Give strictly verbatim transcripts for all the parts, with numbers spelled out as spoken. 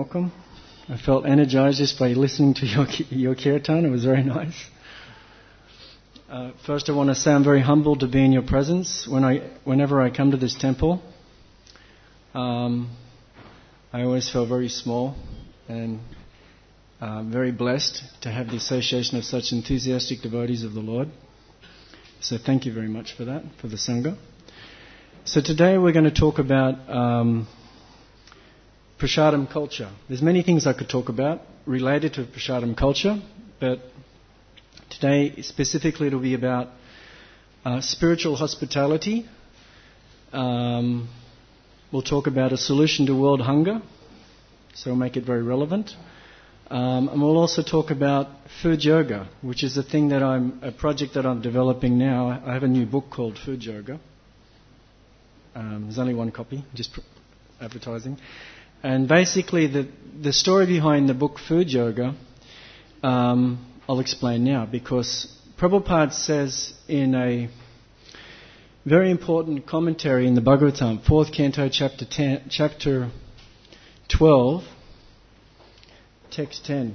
welcome. I felt energized just by listening to your your kirtan. It was very nice. Uh, first, I want to say I'm very humbled to be in your presence. When I, whenever I come to this temple, um, I always feel very small and uh, very blessed to have the association of such enthusiastic devotees of the Lord. So thank you very much for that, for the Sangha. So today we're going to talk about um, Prasadam culture. There's many things I could talk about related to Prasadam culture, but today specifically it'll be about uh, spiritual hospitality. Um, we'll talk about a solution to world hunger, so we'll make it very relevant. Um, and we'll also talk about food yoga, which is a thing that I'm, a project that I'm developing now. I have a new book called Food Yoga. Um, there's only one copy, just pr- advertising. And basically the the story behind the book Food Yoga, um, I'll explain now, because Prabhupada says in a very important commentary in the Bhagavatam, fourth canto, chapter ten, chapter twelve, text ten.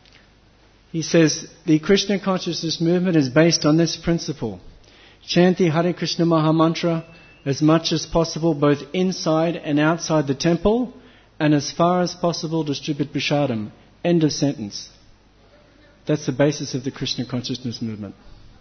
He says, the Krishna consciousness movement is based on this principle. Chanti Hare Krishna Mahamantra as much as possible, both inside and outside the temple, and as far as possible distribute prasadam. End of sentence. That's the basis of the Krishna consciousness movement.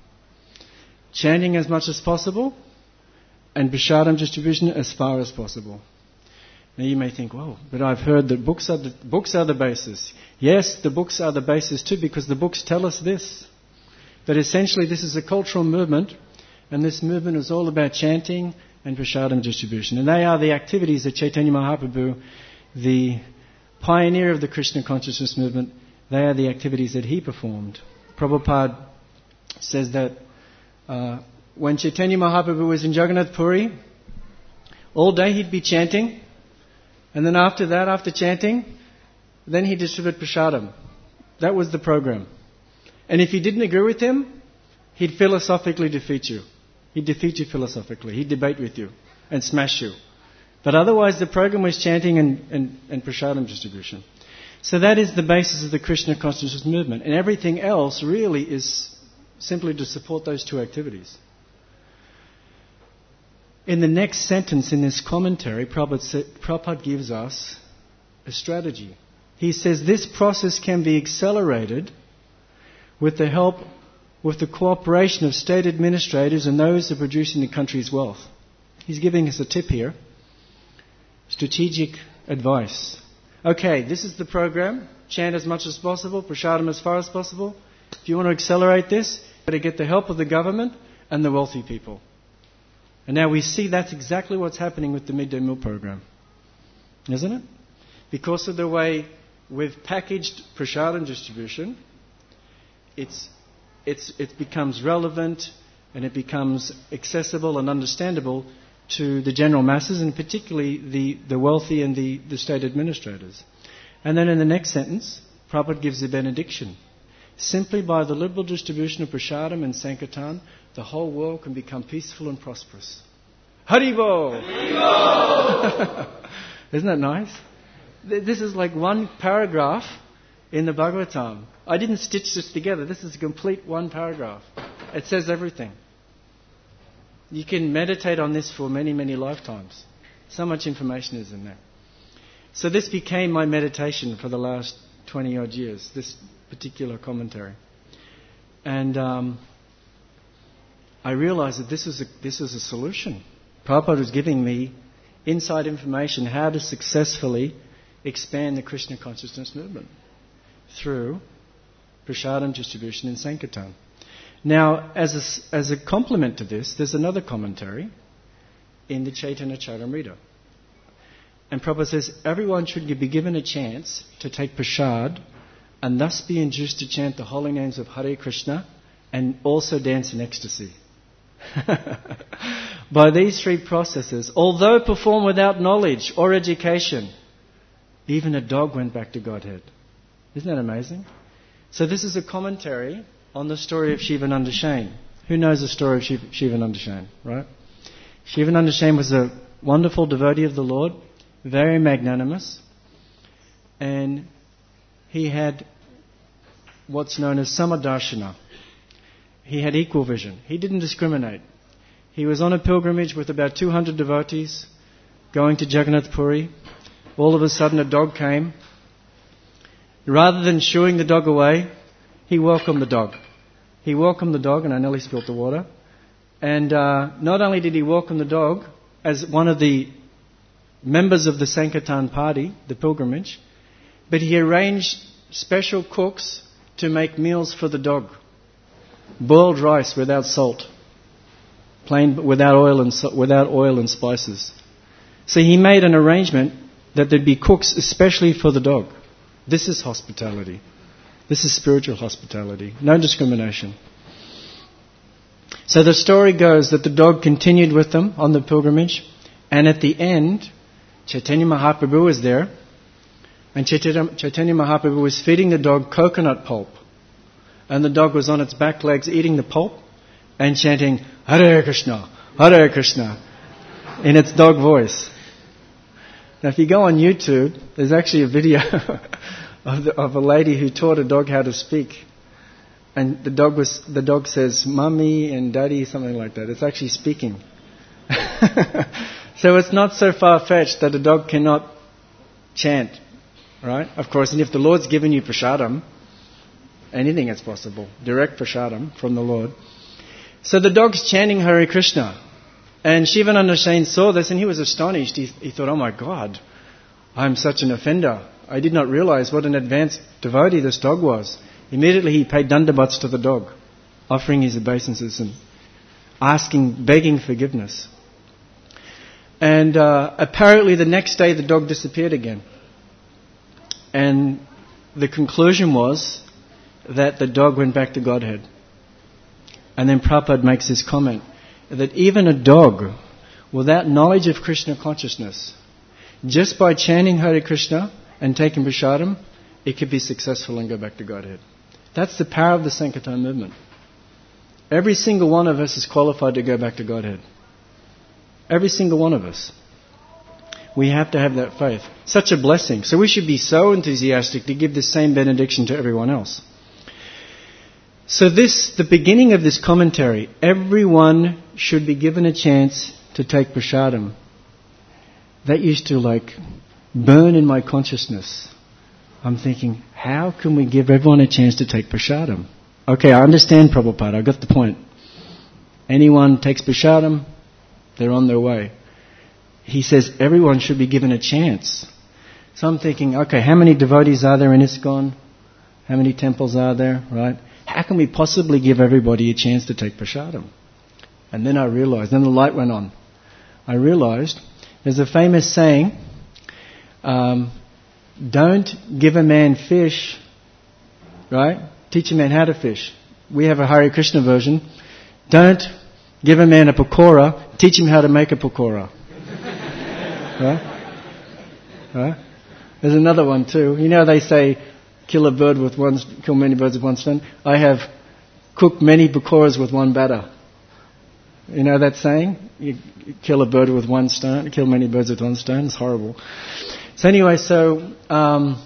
Chanting as much as possible, and prasadam distribution as far as possible. Now you may think, whoa, but I've heard that books are the, books are the basis. Yes, the books are the basis too, because the books tell us this. That essentially this is a cultural movement, and this movement is all about chanting and prasadam distribution. And they are the activities that Chaitanya Mahaprabhu, the pioneer of the Krishna consciousness movement, they are the activities that he performed. Prabhupada says that uh, when Chaitanya Mahaprabhu was in Jagannath Puri, all day he'd be chanting, and then after that, after chanting, then he'd distribute prasadam. That was the program. And if you didn't agree with him, he'd philosophically defeat you. He'd defeat you philosophically. He'd debate with you and smash you. But otherwise the program was chanting and, and, and prasadam distribution. So that is the basis of the Krishna consciousness movement. And everything else really is simply to support those two activities. In the next sentence in this commentary, Prabhupada, Prabhupada gives us a strategy. He says this process can be accelerated with the help, with the cooperation of state administrators and those who are producing the country's wealth. He's giving us a tip here. Strategic advice. Okay, this is the program. Chant as much as possible, prasadam as far as possible. If you want to accelerate this, you've got to get the help of the government and the wealthy people. And now we see that's exactly what's happening with the midday meal program. Isn't it? Because of the way we've packaged prasadam distribution, it's, it's, it becomes relevant and it becomes accessible and understandable to the general masses, and particularly the, the wealthy and the, the state administrators. And then in the next sentence, Prabhupada gives a benediction. Simply by the liberal distribution of prasadam and sankirtan, the whole world can become peaceful and prosperous. Haribol! Haribol! Isn't that nice? This is like one paragraph in the Bhagavatam. I didn't stitch this together. This is a complete one paragraph. It says everything. You can meditate on this for many, many lifetimes. So much information is in there. So this became my meditation for the last twenty odd years, this particular commentary. And um, I realized that this was a, this was a solution. Prabhupada was giving me inside information how to successfully expand the Krishna consciousness movement through prasadam distribution and sankirtan. Now, as a, as a complement to this, there's another commentary in the Chaitanya Charitamrita. And Prabhupada says, everyone should be given a chance to take prasad and thus be induced to chant the holy names of Hare Krishna and also dance in ecstasy. By these three processes, although performed without knowledge or education, even a dog went back to Godhead. Isn't that amazing? So this is a commentary on the story of Shivananda Shain. Who knows the story of Shiv- Shivananda Shain, right? Shivananda Shain was a wonderful devotee of the Lord, very magnanimous. and he had what's known as Samadarshana. He had equal vision. He didn't discriminate. He was on a pilgrimage with about two hundred devotees going to Jagannath Puri. All of a sudden a dog came. Rather than shooing the dog away, he welcomed the dog. He welcomed the dog, and I nearly spilt the water. And uh, not only did he welcome the dog as one of the members of the Sankirtan party, the pilgrimage, but he arranged special cooks to make meals for the dog. Boiled rice without salt, plain without oil and without oil and spices. So he made an arrangement that there'd be cooks especially for the dog. This is hospitality. This is spiritual hospitality. No discrimination. So the story goes that the dog continued with them on the pilgrimage, and at the end, Chaitanya Mahaprabhu was there, and Chaitanya, Chaitanya Mahaprabhu was feeding the dog coconut pulp. And the dog was on its back legs eating the pulp and chanting, Hare Krishna, Hare Krishna, in its dog voice. Now if you go on YouTube, there's actually a video of, the, of a lady who taught a dog how to speak. And the dog was the dog says, Mummy and Daddy, something like that. It's actually speaking. So it's not so far-fetched that a dog cannot chant, right? Of course, and if the Lord's given you prasadam, anything is possible. Direct prasadam from the Lord. So the dog's chanting Hare Krishna. And Shivananda Sain saw this and he was astonished. He, he thought, oh my God, I'm such an offender. I did not realize what an advanced devotee this dog was. Immediately he paid dandavats to the dog, offering his obeisances and asking, begging forgiveness. And uh, apparently the next day the dog disappeared again. And the conclusion was that the dog went back to Godhead. And then Prabhupada makes this comment that even a dog without knowledge of Krishna consciousness, just by chanting Hare Krishna and taking prasadam, it could be successful and go back to Godhead. That's the power of the Sankirtan movement. Every single one of us is qualified to go back to Godhead. Every single one of us. We have to have that faith. Such a blessing. So we should be so enthusiastic to give the same benediction to everyone else. So this, the beginning of this commentary, everyone should be given a chance to take prasadam. That used to like burn in my consciousness. I'm thinking, how can we give everyone a chance to take prasadam? Okay, I understand Prabhupada, I got the point. Anyone takes prasadam, they're on their way. He says everyone should be given a chance. So I'm thinking, okay, how many devotees are there in ISKCON? How many temples are there, right? How can we possibly give everybody a chance to take prasadam? And then I realized, then the light went on. I realized there's a famous saying, um, don't give a man fish, right? Teach a man how to fish. We have a Hare Krishna version. Don't give a man a pakora, teach him how to make a pakora. Right? Right? There's another one too. You know they say, kill a bird with one, kill many birds with one stone. I have cooked many pakoras with one batter. You know that saying? You kill a bird with one stone, kill many birds with one stone. It's horrible. So anyway, so um,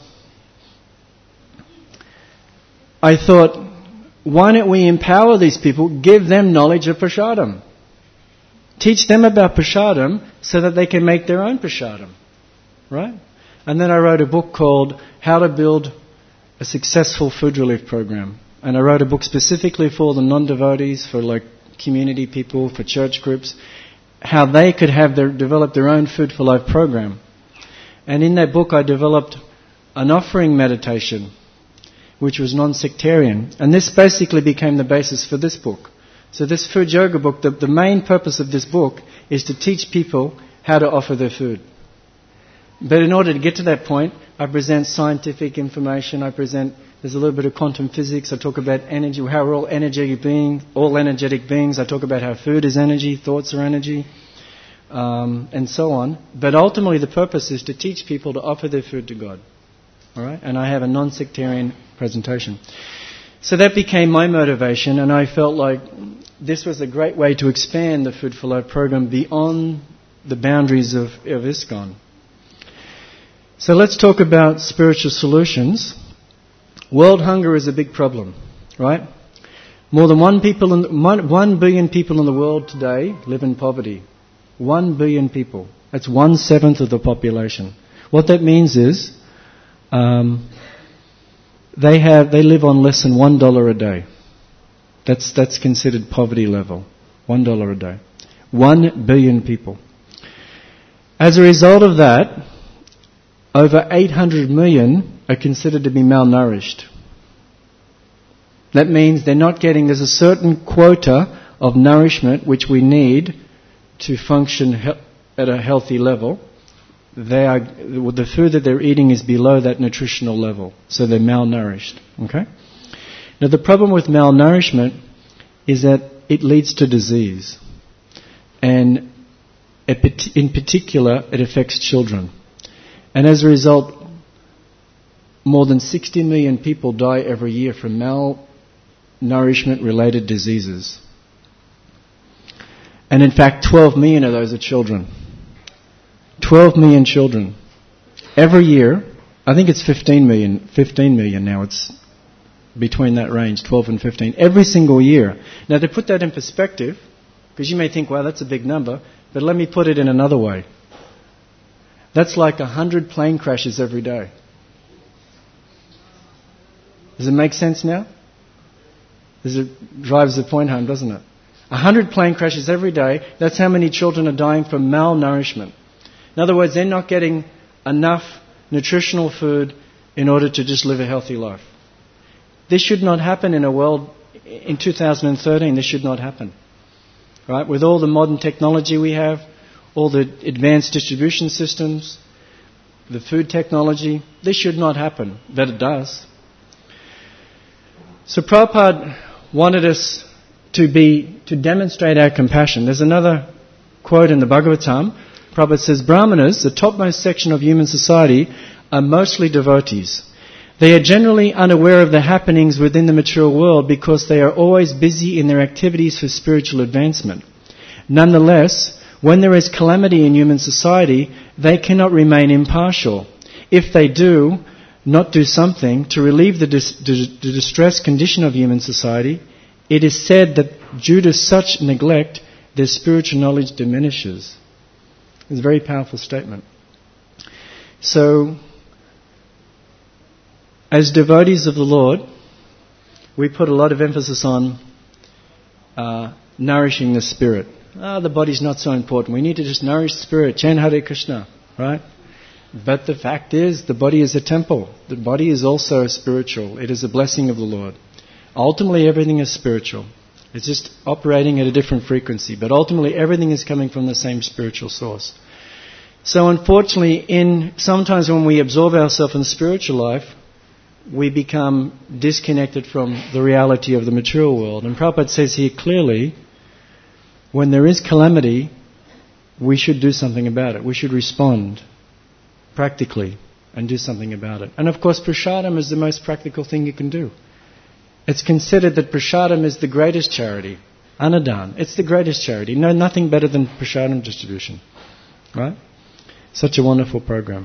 I thought, why don't we empower these people, give them knowledge of prasadam. Teach them about prasadam so that they can make their own prasadam. Right? And then I wrote a book called How to Build a Successful Food Relief Program. And I wrote a book specifically for the non-devotees, for like community people, for church groups, how they could have their, develop their own Food for Life program. And in that book I developed an offering meditation, which was non-sectarian. And this basically became the basis for this book. So this food yoga book, the, the main purpose of this book is to teach people how to offer their food. But in order to get to that point, I present scientific information, I present, there's a little bit of quantum physics, I talk about energy, how we're all energetic beings, all energetic beings, I talk about how food is energy, thoughts are energy, um, and so on. But ultimately the purpose is to teach people to offer their food to God. All right? And I have a non-sectarian presentation. So that became my motivation, and I felt like this was a great way to expand the Food for Life program beyond the boundaries of, of ISKCON. So let's talk about spiritual solutions. World hunger is a big problem, right? More than one, people in, one, one billion people in the world today live in poverty. One billion people. That's one seventh of the population. What that means is um, they have they live on less than one dollar a day. That's that's considered poverty level. One dollar a day. One billion people. As a result of that, over eight hundred million are considered to be malnourished. That means they're not getting, there's a certain quota of nourishment which we need to function he- at a healthy level. They are, the food that they're eating is below that nutritional level, so they're malnourished. Okay? Now the problem with malnourishment is that it leads to disease. And in particular, it affects children. And as a result, more than sixty million people die every year from malnourishment-related diseases. And in fact, twelve million of those are children. twelve million children. Every year, I think it's fifteen million, fifteen million now, it's between that range, twelve and fifteen, every single year. Now to put that in perspective, because you may think, wow, that's a big number, but let me put it in another way. That's like a hundred plane crashes every day. Does it make sense now? Does it drives the point home, doesn't it? A hundred plane crashes every day. That's how many children are dying from malnourishment. In other words, they're not getting enough nutritional food in order to just live a healthy life. This should not happen in a world, in two thousand thirteen, this should not happen. Right? With all the modern technology we have, all the advanced distribution systems, the food technology, this should not happen, but it does. So Prabhupada wanted us to be, to demonstrate our compassion. There's another quote in the Bhagavatam. Prabhupada says, Brahmanas, the topmost section of human society, are mostly devotees. They are generally unaware of the happenings within the material world because they are always busy in their activities for spiritual advancement. Nonetheless, when there is calamity in human society, they cannot remain impartial. If they do not do something to relieve the, dis- the distressed condition of human society, it is said that due to such neglect, their spiritual knowledge diminishes. It's a very powerful statement. So, as devotees of the Lord, we put a lot of emphasis on uh, nourishing the spirit. Ah, the body's not so important. We need to just nourish the spirit. Chant Hare Krishna, right? But the fact is, the body is a temple. The body is also spiritual. It is a blessing of the Lord. Ultimately, everything is spiritual. It's just operating at a different frequency. But ultimately, everything is coming from the same spiritual source. So unfortunately, in sometimes when we absorb ourselves in the spiritual life, we become disconnected from the reality of the material world. And Prabhupada says here clearly, when there is calamity, we should do something about it. We should respond practically and do something about it. And of course, prasadam is the most practical thing you can do. It's considered that prasadam is the greatest charity. Anadan. It's the greatest charity. No, nothing better than prasadam distribution. Right? Such a wonderful program.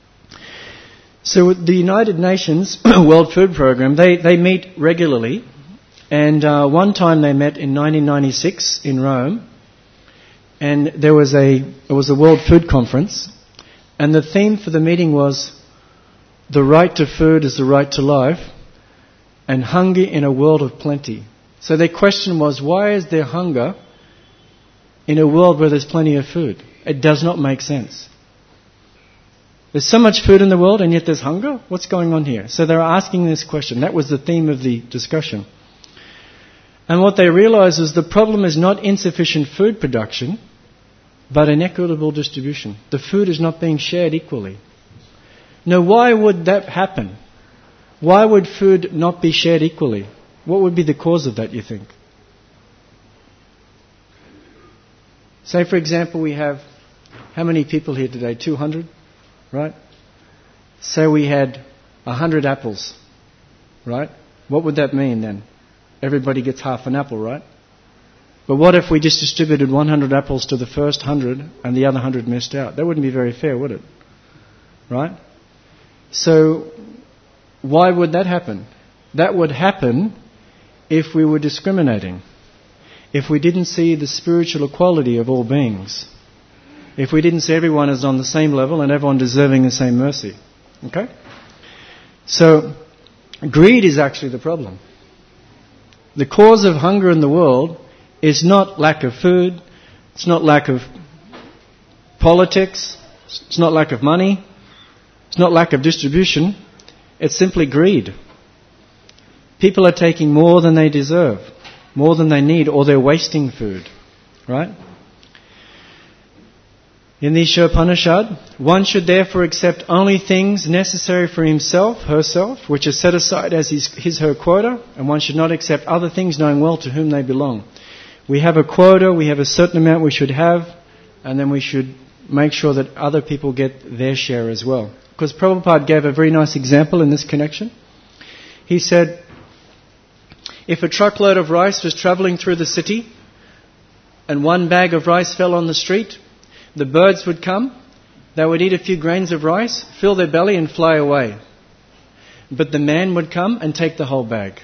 So the United Nations World Food Program, they, they meet regularly. And uh, one time they met in nineteen ninety-six in Rome. And there was a it was a World Food Conference. And the theme for the meeting was, the right to food is the right to life, and hunger in a world of plenty. So their question was, why is there hunger in a world where there's plenty of food? It does not make sense. There's so much food in the world and yet there's hunger? What's going on here? So they were asking this question. That was the theme of the discussion. And what they realized is the problem is not insufficient food production, but inequitable distribution. The food is not being shared equally. Now, why would that happen? Why would food not be shared equally? What would be the cause of that, you think? Say, for example, we have, how many people here today? two hundred, right? Say we had one hundred apples, right? What would that mean then? Everybody gets half an apple, right? But what if we just distributed one hundred apples to the first one hundred and the other one hundred missed out? That wouldn't be very fair, would it? Right? So why would that happen? That would happen if we were discriminating. If we didn't see the spiritual equality of all beings. If we didn't see everyone as on the same level and everyone deserving the same mercy. Okay? So, greed is actually the problem. The cause of hunger in the world is not lack of food, it's not lack of politics, it's not lack of money, it's not lack of distribution, it's simply greed. People are taking more than they deserve, more than they need, or they're wasting food. Right? In the Ishopanishad, one should therefore accept only things necessary for himself, herself, which are set aside as his, his her quota, and one should not accept other things knowing well to whom they belong. We have a quota, we have a certain amount we should have, and then we should make sure that other people get their share as well. Because Prabhupada gave a very nice example in this connection. He said, if a truckload of rice was travelling through the city, and one bag of rice fell on the street, the birds would come, they would eat a few grains of rice, fill their belly and fly away. But the man would come and take the whole bag.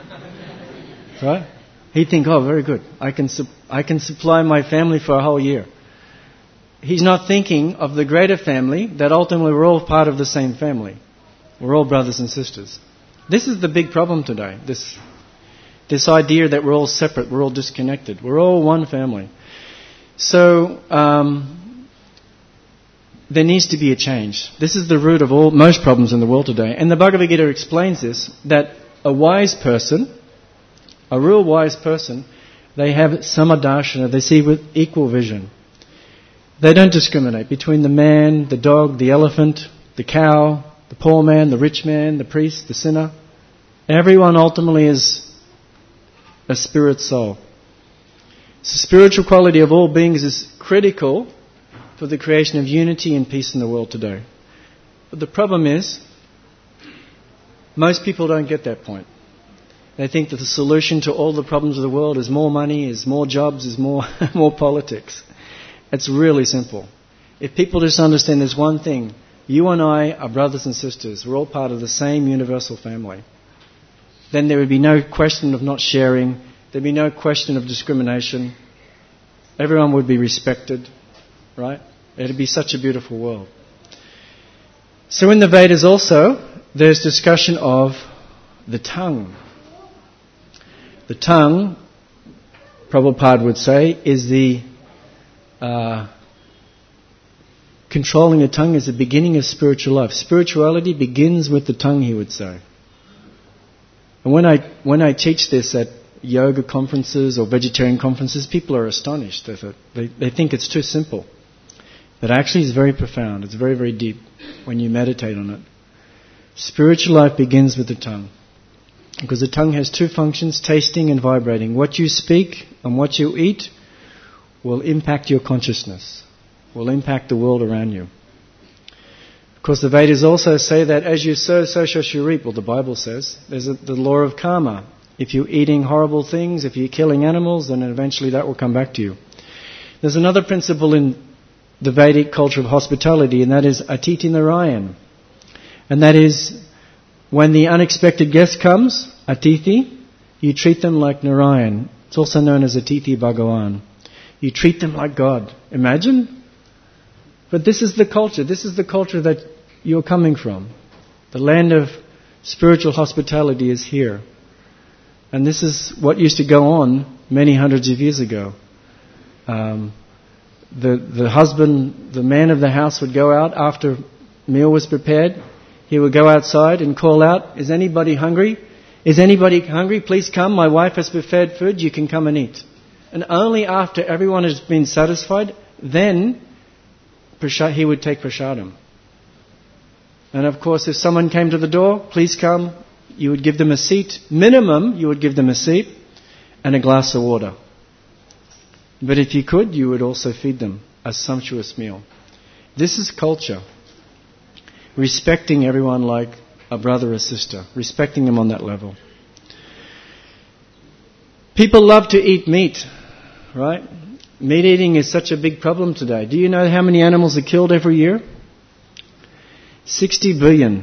Right? He'd think, oh, very good. I can su- I can supply my family for a whole year. He's not thinking of the greater family, that ultimately we're all part of the same family. We're all brothers and sisters. This is the big problem today. This, this idea that we're all separate, we're all disconnected. We're all one family. So, um, there needs to be a change. This is the root of all most problems in the world today. And the Bhagavad Gita explains this, that a wise person, a real wise person, they have samadarshana, they see with equal vision. They don't discriminate between the man, the dog, the elephant, the cow, the poor man, the rich man, the priest, the sinner. Everyone ultimately is a spirit soul. So spiritual quality of all beings is critical for the creation of unity and peace in the world today. But the problem is, most people don't get that point. They think that the solution to all the problems of the world is more money, is more jobs, is more more politics. It's really simple. If people just understand there's one thing, you and I are brothers and sisters, we're all part of the same universal family, then there would be no question of not sharing, there'd be no question of discrimination, everyone would be respected, right? It'd be such a beautiful world. So in the Vedas also, there's discussion of the tongue. The tongue, Prabhupada would say, is the Uh, controlling the tongue is the beginning of spiritual life. Spirituality begins with the tongue, he would say. And when I when I teach this at yoga conferences or vegetarian conferences, people are astonished. They, they, they think it's too simple. But actually it's very profound. It's very, very deep when you meditate on it. Spiritual life begins with the tongue. Because the tongue has two functions, tasting and vibrating. What you speak and what you eat will impact your consciousness, will impact the world around you. Of course, the Vedas also say that as you sow, so shall you reap. Well, the Bible says there's a, the law of karma. If you're eating horrible things, if you're killing animals, then eventually that will come back to you. There's another principle in the Vedic culture of hospitality, and that is Atiti Narayan. And that is, when the unexpected guest comes, Atithi, you treat them like Narayan. It's also known as Atithi Bhagavan. You treat them like God. Imagine? But this is the culture. This is the culture that you're coming from. The land of spiritual hospitality is here. And this is what used to go on many hundreds of years ago. Um, the, the husband, the man of the house would go out after meal was prepared. He would go outside and call out, is anybody hungry? Is anybody hungry? Please come. My wife has prepared food. You can come and eat. And only after everyone has been satisfied, then he would take prasadam. And of course, if someone came to the door, please come, you would give them a seat. Minimum, you would give them a seat and a glass of water. But if you could, you would also feed them a sumptuous meal. This is culture. Respecting everyone like a brother or sister. Respecting them on that level. People love to eat meat. Right? Meat eating is such a big problem today. Do you know how many animals are killed every year? sixty billion.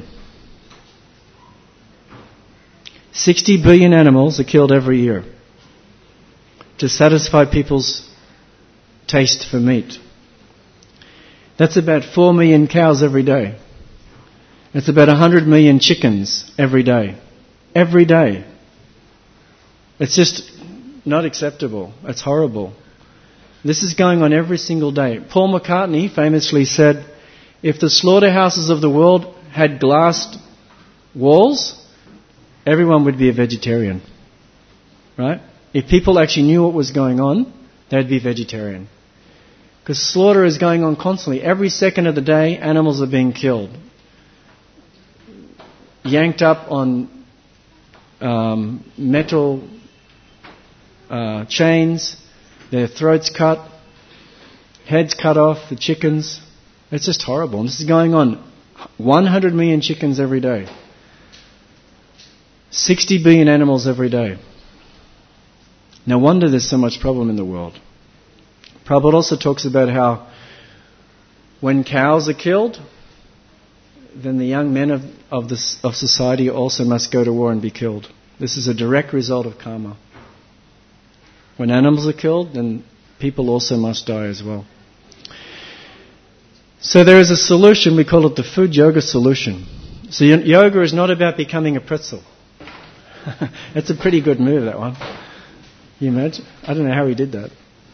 sixty billion animals are killed every year to satisfy people's taste for meat. That's about four million cows every day. That's about one hundred million chickens every day. Every day. It's just not acceptable. It's horrible. This is going on every single day. Paul McCartney famously said, if the slaughterhouses of the world had glassed walls, everyone would be a vegetarian. Right? If people actually knew what was going on, they'd be vegetarian. Because slaughter is going on constantly. Every second of the day, animals are being killed. Yanked up on um, metal uh, chains, their throats cut, heads cut off, the chickens. It's just horrible. And this is going on. one hundred million chickens every day. sixty billion animals every day. No wonder there's so much problem in the world. Prabhupada also talks about how when cows are killed, then the young men of, of, this, of society also must go to war and be killed. This is a direct result of karma. When animals are killed, then people also must die as well. So there is a solution, we call it the food yoga solution. So yoga is not about becoming a pretzel. That's a pretty good move, that one. Can you imagine? I don't know how he did that.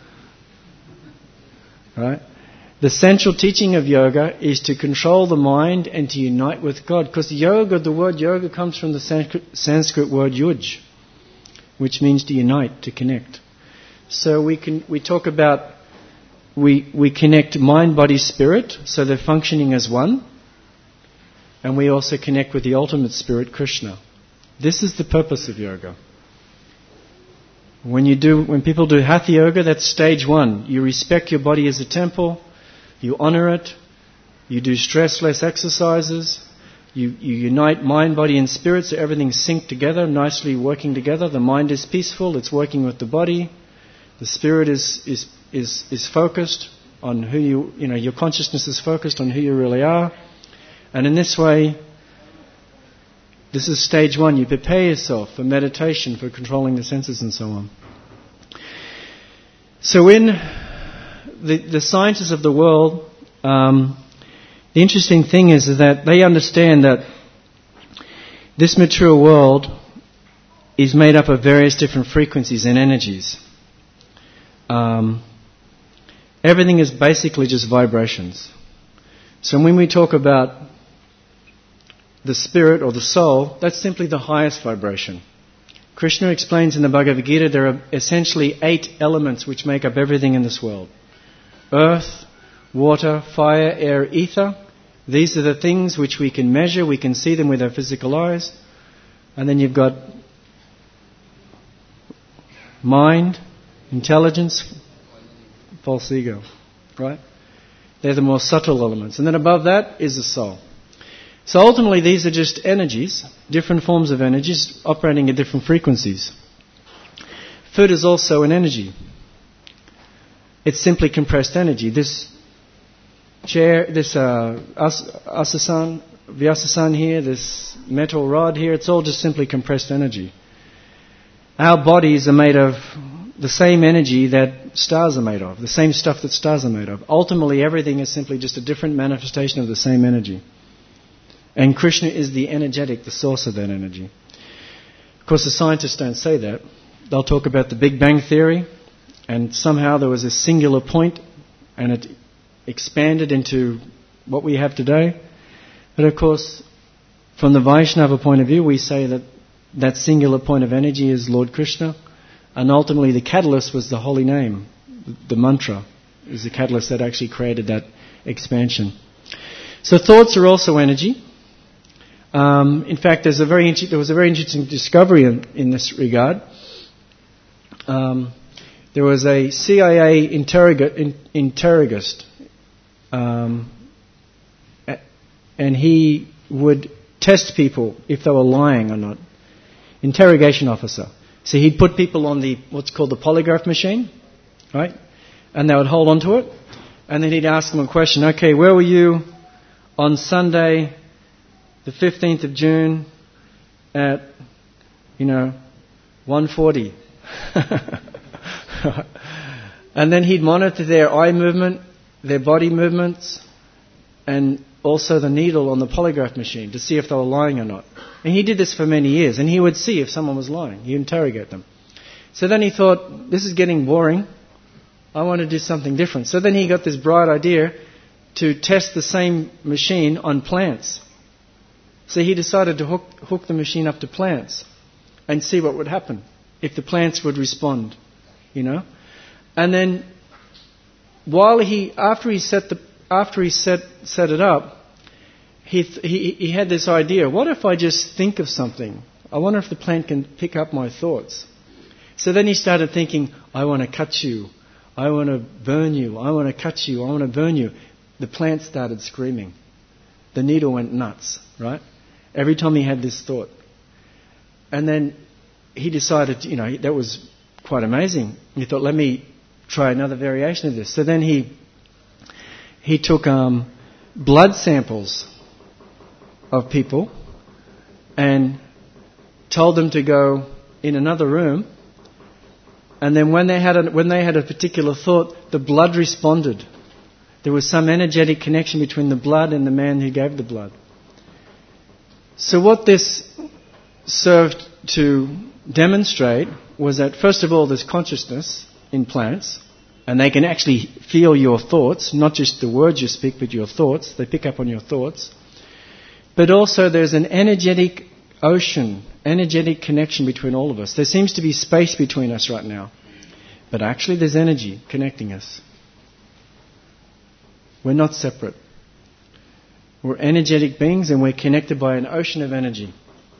Right? The central teaching of yoga is to control the mind and to unite with God. Because yoga, the word yoga comes from the Sanskrit, Sanskrit word yuj, which means to unite, to connect. So we can we talk about we we connect mind, body, spirit, so they're functioning as one. And we also connect with the ultimate spirit, Krishna. This is the purpose of yoga. When you do, when people do hatha yoga, that's stage one. You respect your body as a temple. You honor it. You do stressless exercises. You, you unite mind, body, and spirit, so everything's synced together, nicely working together. The mind is peaceful. It's working with the body. The spirit is is is is focused on who you you know. Your consciousness is focused on who you really are, and in this way. This is stage one. You prepare yourself for meditation, for controlling the senses and so on. So in the, the scientists of the world, um, the interesting thing is, is that they understand that this material world is made up of various different frequencies and energies. Um, everything is basically just vibrations. So when we talk about the spirit or the soul, that's simply the highest vibration. Krishna explains in the Bhagavad Gita there are essentially eight elements which make up everything in this world. Earth, water, fire, air, ether. These are the things which we can measure, we can see them with our physical eyes. And then you've got mind, intelligence, false ego. Right? They're the more subtle elements. And then above that is the soul. So ultimately these are just energies, different forms of energies operating at different frequencies. Food is also an energy. It's simply compressed energy. This chair, this uh, as- asasan, vyasasan here, this metal rod here, it's all just simply compressed energy. Our bodies are made of the same energy that stars are made of, the same stuff that stars are made of. Ultimately everything is simply just a different manifestation of the same energy. And Krishna is the energetic, the source of that energy. Of course, the scientists don't say that. They'll talk about the Big Bang Theory, and somehow there was a singular point, and it expanded into what we have today. But of course, from the Vaishnava point of view, we say that that singular point of energy is Lord Krishna, and ultimately the catalyst was the holy name. The mantra is the catalyst that actually created that expansion. So thoughts are also energy. Um, in fact, there's a very inter- there was a very interesting discovery in, in this regard. Um, there was a C I A interroga- in, interrogist, um, and he would test people if they were lying or not. Interrogation officer. So he'd put people on the what's called the polygraph machine, right? And they would hold on to it, and then he'd ask them a question. Okay, where were you on Sunday, the fifteenth of June, at, you know, one forty. And then he'd monitor their eye movement, their body movements, and also the needle on the polygraph machine to see if they were lying or not. And he did this for many years, and he would see if someone was lying. He'd interrogate them. So then he thought, this is getting boring. I want to do something different. So then he got this bright idea to test the same machine on plants. So he decided to hook, hook the machine up to plants and see what would happen, if the plants would respond, you know. And then while he, after he set the, after he set, set it up, he, th- he, he had this idea, what if I just think of something? I wonder if the plant can pick up my thoughts. So then he started thinking, I want to cut you. I want to burn you. I want to cut you. I want to burn you. The plant started screaming. The needle went nuts, right? Every time he had this thought. And then he decided, you know, that was quite amazing. He thought, let me try another variation of this. So then he he took um, blood samples of people and told them to go in another room. And then when they had a, when they had a particular thought, the blood responded. There was some energetic connection between the blood and the man who gave the blood. So what this served to demonstrate was that, first of all, there's consciousness in plants, and they can actually feel your thoughts, not just the words you speak, but your thoughts. They pick up on your thoughts. But also there's an energetic ocean, energetic connection between all of us. There seems to be space between us right now, but actually there's energy connecting us. We're not separate. We're energetic beings, and we're connected by an ocean of energy.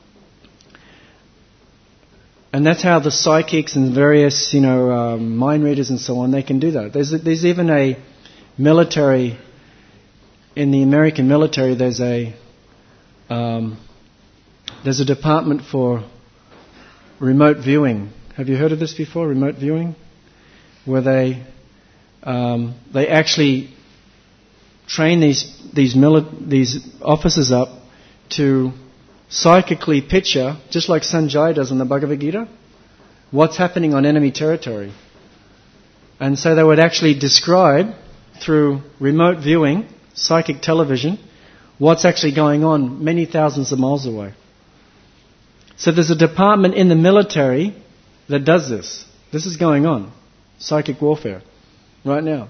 And that's how the psychics and various, you know, um, mind readers and so on, they can do that. There's a, there's even a military, in the American military, there's a um, there's a department for remote viewing. Have you heard of this before? Remote viewing, where they um, they actually train these these mili- these officers up to psychically picture, just like Sanjay does in the Bhagavad Gita, what's happening on enemy territory. And so they would actually describe, through remote viewing, psychic television, what's actually going on many thousands of miles away. So there's a department in the military that does this. This is going on. Psychic warfare. Right now.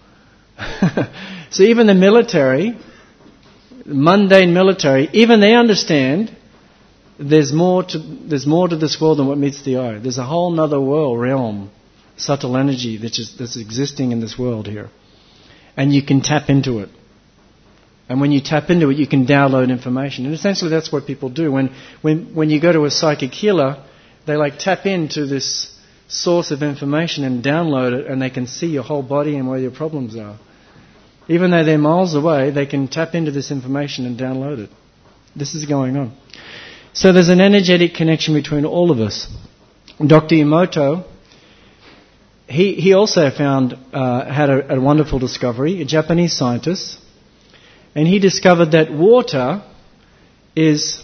So even the military, mundane military, even they understand there's more to there's more to this world than what meets the eye. There's a whole other world, realm, subtle energy that is, that's existing in this world here. And you can tap into it. And when you tap into it, you can download information. And essentially that's what people do. When when when you go to a psychic healer, they like tap into this source of information and download it, and they can see your whole body and where your problems are. Even though they're miles away, they can tap into this information and download it. This is going on. So there's an energetic connection between all of us. Doctor Emoto, he he also found uh, had a, a wonderful discovery, a Japanese scientist, and he discovered that water is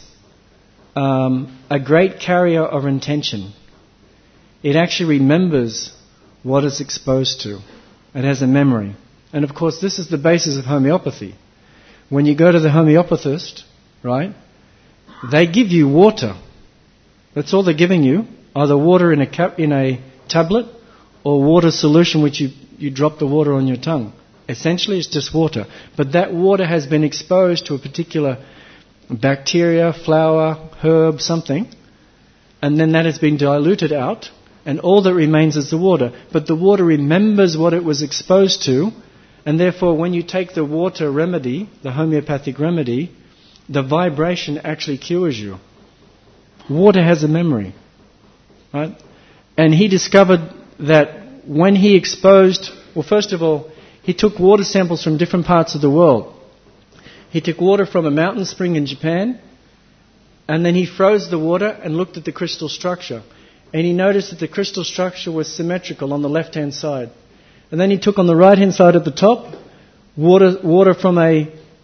um, a great carrier of intention. It actually remembers what it's exposed to. It has a memory. And of course, this is the basis of homeopathy. When you go to the homeopathist, right, they give you water. That's all they're giving you. Either water in a cap, in a tablet, or water solution which you, you drop the water on your tongue. Essentially, it's just water. But that water has been exposed to a particular bacteria, flower, herb, something, and then that has been diluted out, and all that remains is the water. But the water remembers what it was exposed to, and therefore when you take the water remedy, the homeopathic remedy, the vibration actually cures you. Water has a memory, right? And he discovered that when he exposed, well, first of all, he took water samples from different parts of the world. He took water from a mountain spring in Japan, and then he froze the water and looked at the crystal structure. And he noticed that the crystal structure was symmetrical on the left-hand side. And then he took on the right-hand side at the top water water from a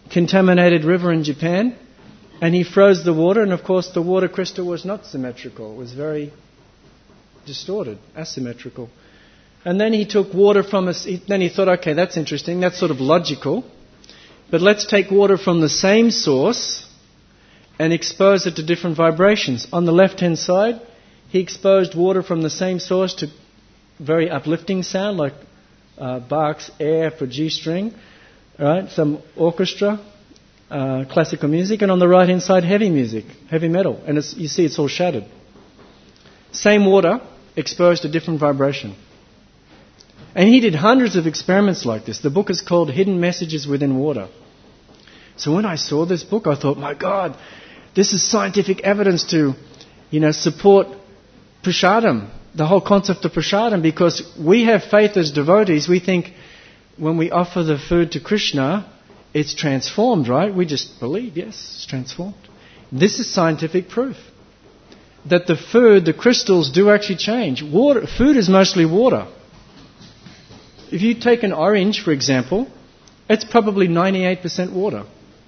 contaminated river in Japan, and he froze the water, and of course the water crystal was not symmetrical. It was very distorted, asymmetrical. And then he took water from us. Then he thought, okay, that's interesting. That's sort of logical. But let's take water from the same source and expose it to different vibrations. On the left-hand side, he exposed water from the same source to very uplifting sound, like uh, Bach's Air for G string, right? Some orchestra, uh, classical music, and on the right-hand side, heavy music, heavy metal. And it's, you see, it's all shattered. Same water exposed to different vibration. And he did hundreds of experiments like this. The book is called Hidden Messages Within Water. So when I saw this book, I thought, my God, this is scientific evidence to, you know, support Prashadam, the whole concept of Prashadam, because we have faith as devotees. We think when we offer the food to Krishna, it's transformed, right? We just believe, yes, it's transformed. This is scientific proof that the food, the crystals do actually change. Water, food is mostly water. If you take an orange, for example, it's probably ninety-eight percent water.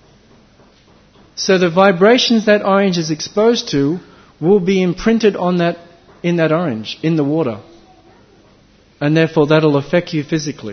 So the vibrations that orange is exposed to will be imprinted on that, in that orange, in the water. And therefore that'll affect you physically.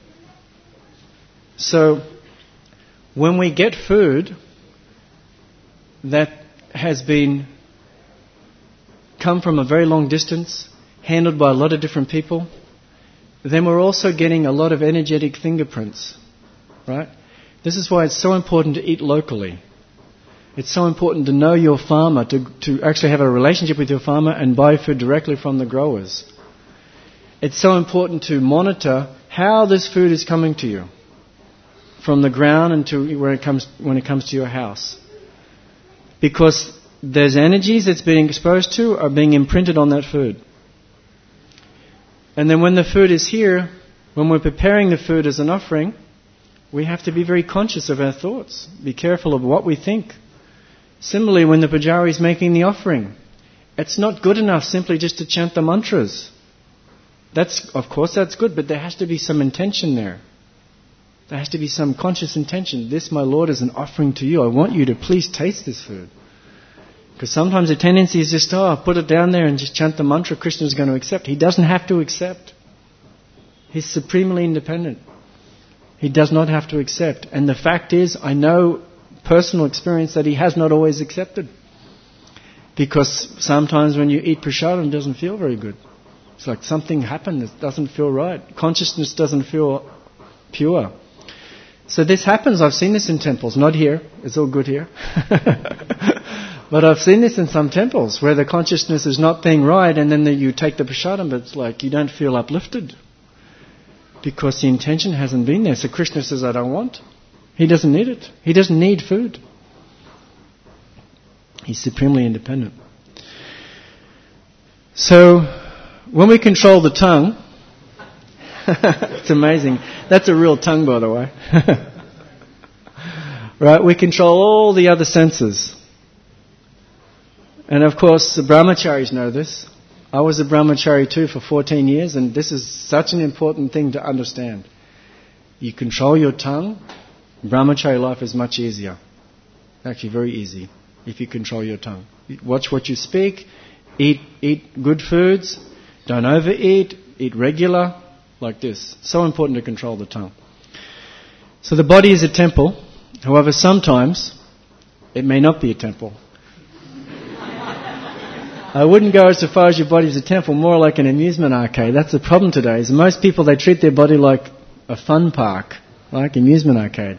So when we get food that has been come from a very long distance, handled by a lot of different people, then we're also getting a lot of energetic fingerprints, right? This is why it's so important to eat locally. It's so important to know your farmer, to, to actually have a relationship with your farmer and buy food directly from the growers. It's so important to monitor how this food is coming to you, from the ground and to where it comes, when it comes to your house. Because those energies it's being exposed to are being imprinted on that food. And then when the food is here, when we're preparing the food as an offering, we have to be very conscious of our thoughts. Be careful of what we think. Similarly, when the pujari is making the offering, it's not good enough simply just to chant the mantras. That's, of course, that's good, but there has to be some intention there. There has to be some conscious intention. This, my Lord, is an offering to you. I want you to please taste this food. Because sometimes the tendency is just, oh, put it down there and just chant the mantra, Krishna is going to accept. He doesn't have to accept. He's supremely independent. He does not have to accept. And the fact is, I know personal experience that he has not always accepted. Because sometimes when you eat prasadam, it doesn't feel very good. It's like something happened that doesn't feel right. Consciousness doesn't feel pure. So this happens. I've seen this in temples. Not here. It's all good here. But I've seen this in some temples where the consciousness is not being right, and then the, you take the prasadam, but it's like you don't feel uplifted because the intention hasn't been there. So Krishna says, I don't want. He doesn't need it. He doesn't need food. He's supremely independent. So when we control the tongue, it's amazing. That's a real tongue, by the way. Right? We control all the other senses. And of course, the brahmacharis know this. I was a brahmachari too for fourteen years, and this is such an important thing to understand. You control your tongue, brahmachari life is much easier. Actually, very easy if you control your tongue. Watch what you speak, eat eat good foods, don't overeat, eat regular, like this. So important to control the tongue. So the body is a temple. However, sometimes it may not be a temple. I wouldn't go as far as your body's a temple, more like an amusement arcade. That's the problem today, is most people, they treat their body like a fun park, like amusement arcade.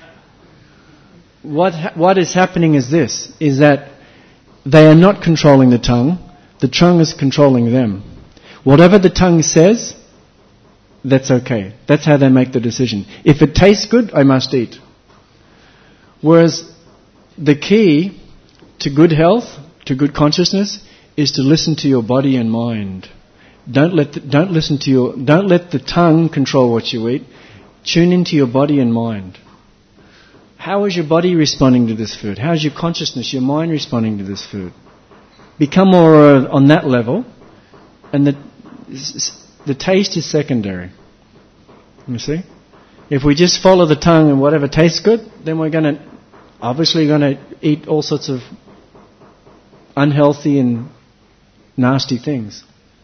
What ha- what is happening is this, is that they are not controlling the tongue, the tongue is controlling them. Whatever the tongue says, that's okay. That's how they make the decision. If it tastes good, I must eat. Whereas the key to good health, to good consciousness, is to listen to your body and mind. Don't let the, don't listen to your don't let the tongue control what you eat. Tune into your body and mind. How is your body responding to this food? How is your consciousness, your mind responding to this food? Become more uh, on that level, and the the taste is secondary. You see, If we just follow the tongue and whatever tastes good, then we're going to, obviously going to eat all sorts of unhealthy and nasty things.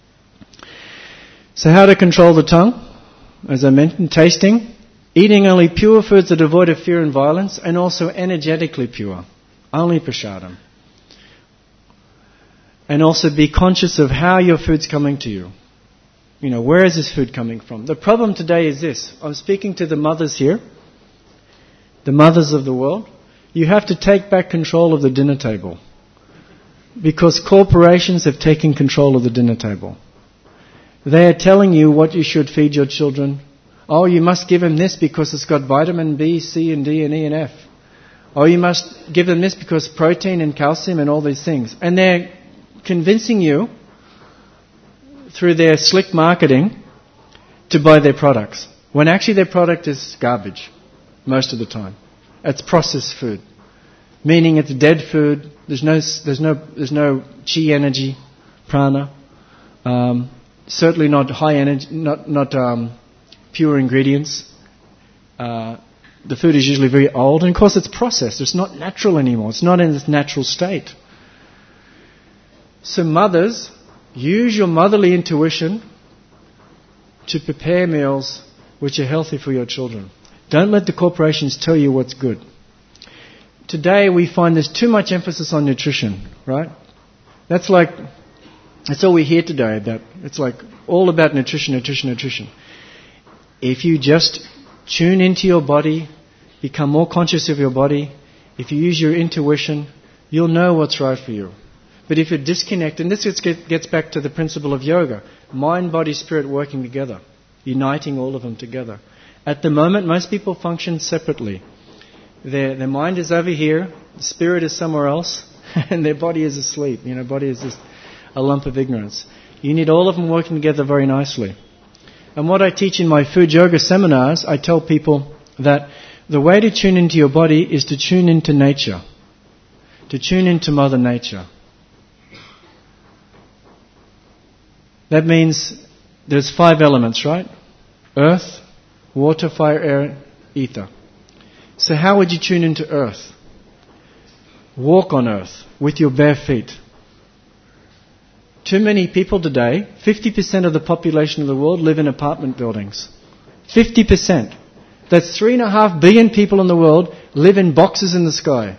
So how to control the tongue? As I mentioned, tasting, eating only pure foods that are devoid of fear and violence, and also energetically pure, only prasadam. And also be conscious of how your food's coming to you. You know, where is this food coming from? The problem today is this. I'm speaking to the mothers here, the mothers of the world. You have to take back control of the dinner table. Because corporations have taken control of the dinner table. They are telling you what you should feed your children. Oh, you must give them this because it's got vitamin B, C, and D, and E, and F. Oh, you must give them this because protein and calcium and all these things. And they're convincing you through their slick marketing to buy their products. When actually their product is garbage most of the time. It's processed food. Meaning it's dead food. There's no, there's no, there's no chi energy, prana. Um, certainly not high energy, not not um, pure ingredients. Uh, the food is usually very old, and of course it's processed. It's not natural anymore. It's not in its natural state. So mothers, use your motherly intuition to prepare meals which are healthy for your children. Don't let the corporations tell you what's good. Today we find there's too much emphasis on nutrition, right? That's like, that's all we hear today about. It's like all about nutrition, nutrition, nutrition. If you just tune into your body, become more conscious of your body, if you use your intuition, you'll know what's right for you. But if you're disconnected, and this gets back to the principle of yoga, mind, body, spirit working together, uniting all of them together. At the moment, most people function separately. Their, their mind is over here, the spirit is somewhere else, and their body is asleep. You know, body is just a lump of ignorance. You need all of them working together very nicely. And what I teach in my food yoga seminars, I tell people that the way to tune into your body is to tune into nature, to tune into Mother Nature. That means there's five elements, right? Earth, water, fire, air, ether. So how would you tune into earth? Walk on earth with your bare feet. Too many people today, fifty percent of the population of the world live in apartment buildings. fifty percent. That's three and a half billion people in the world live in boxes in the sky.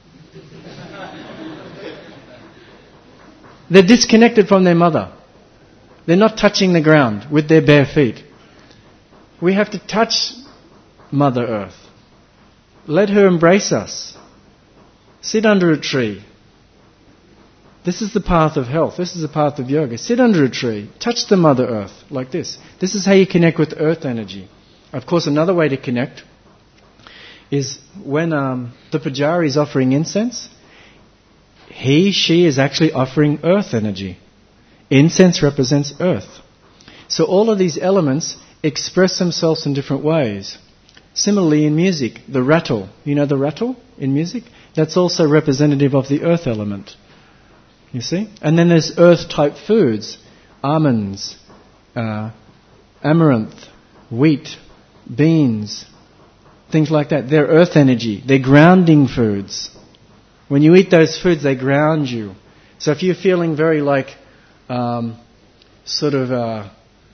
They're disconnected from their mother. They're not touching the ground with their bare feet. We have to touch Mother Earth. Let her embrace us. Sit under a tree. This is the path of health. This is the path of yoga. Sit under a tree. Touch the Mother Earth like this. This is how you connect with earth energy. Of course, another way to connect is when um, the pujari is offering incense, he, she is actually offering earth energy. Incense represents earth. So all of these elements express themselves in different ways. Similarly in music, the rattle, you know the rattle in music? That's also representative of the earth element. You see? And then there's earth-type foods, almonds, uh, amaranth, wheat, beans, things like that. They're earth energy. They're grounding foods. When you eat those foods, they ground you. So if you're feeling very like um, sort of uh,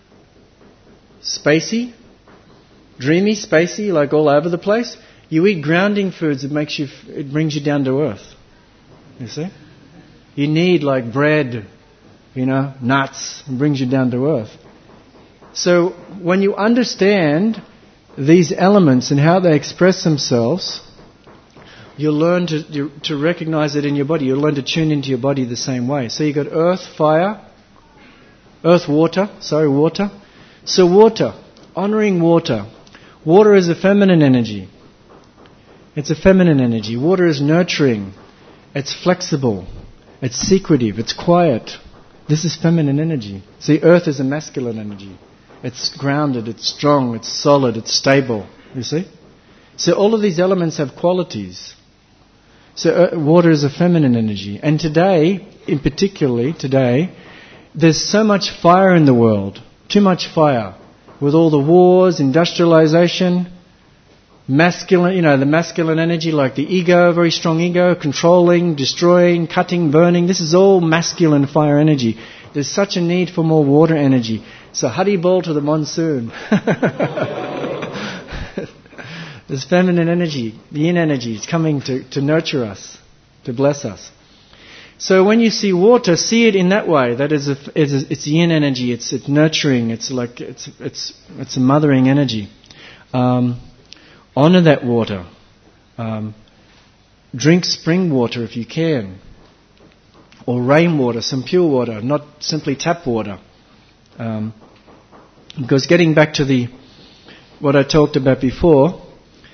spacey, dreamy, spacey, like all over the place, you eat grounding foods. It makes you, it brings you down to earth. You see? You need like bread, you know, nuts. It brings you down to earth. So when you understand these elements and how they express themselves, you'll learn to, to recognize it in your body. You'll learn to tune into your body the same way. So you've got earth, fire, earth, water, sorry, water. So water, honoring water. Water is a feminine energy. It's a feminine energy. Water is nurturing. It's flexible. It's secretive. It's quiet. This is feminine energy. See, earth is a masculine energy. It's grounded, it's strong, it's solid, it's stable. You see? So all of these elements have qualities. So uh, water is a feminine energy. And today, in particularly today, there's so much fire in the world. Too much fire. With all the wars, industrialization, Masculine, you know, the masculine energy like the ego, very strong ego, controlling, destroying, cutting, burning. This is all masculine fire energy. There's such a need for more water energy. So Haribol to the monsoon. There's feminine energy, the yin energy is coming to, to nurture us, to bless us. So when you see water, see it in that way. That is, a, it's, a, it's yin energy. It's, it's nurturing. It's like it's it's it's a mothering energy. Um, honor that water. Um, drink spring water if you can, or rainwater, some pure water, not simply tap water. Um, because getting back to the what I talked about before,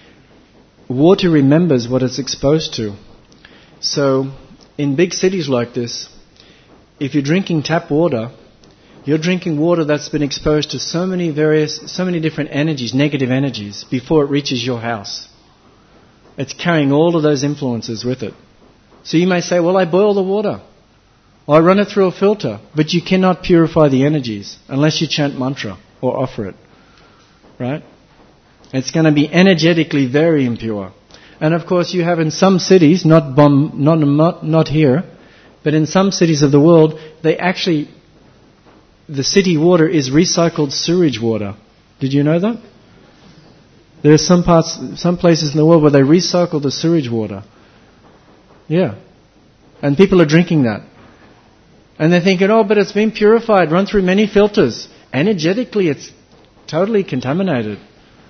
water remembers what it's exposed to. So in big cities like this, if you're drinking tap water, you're drinking water that's been exposed to so many various, so many different energies, negative energies, before it reaches your house. It's carrying all of those influences with it. So you may say, well, I boil the water. Or I run it through a filter. But you cannot purify the energies unless you chant mantra or offer it. Right? It's going to be energetically very impure. And of course you have in some cities, not Bom, not, not not here, but in some cities of the world, they actually, the city water is recycled sewage water. Did you know that? There are some parts, some places in the world where they recycle the sewage water. Yeah. And people are drinking that. And they're thinking, oh, but it's been purified, run through many filters. Energetically, it's totally contaminated.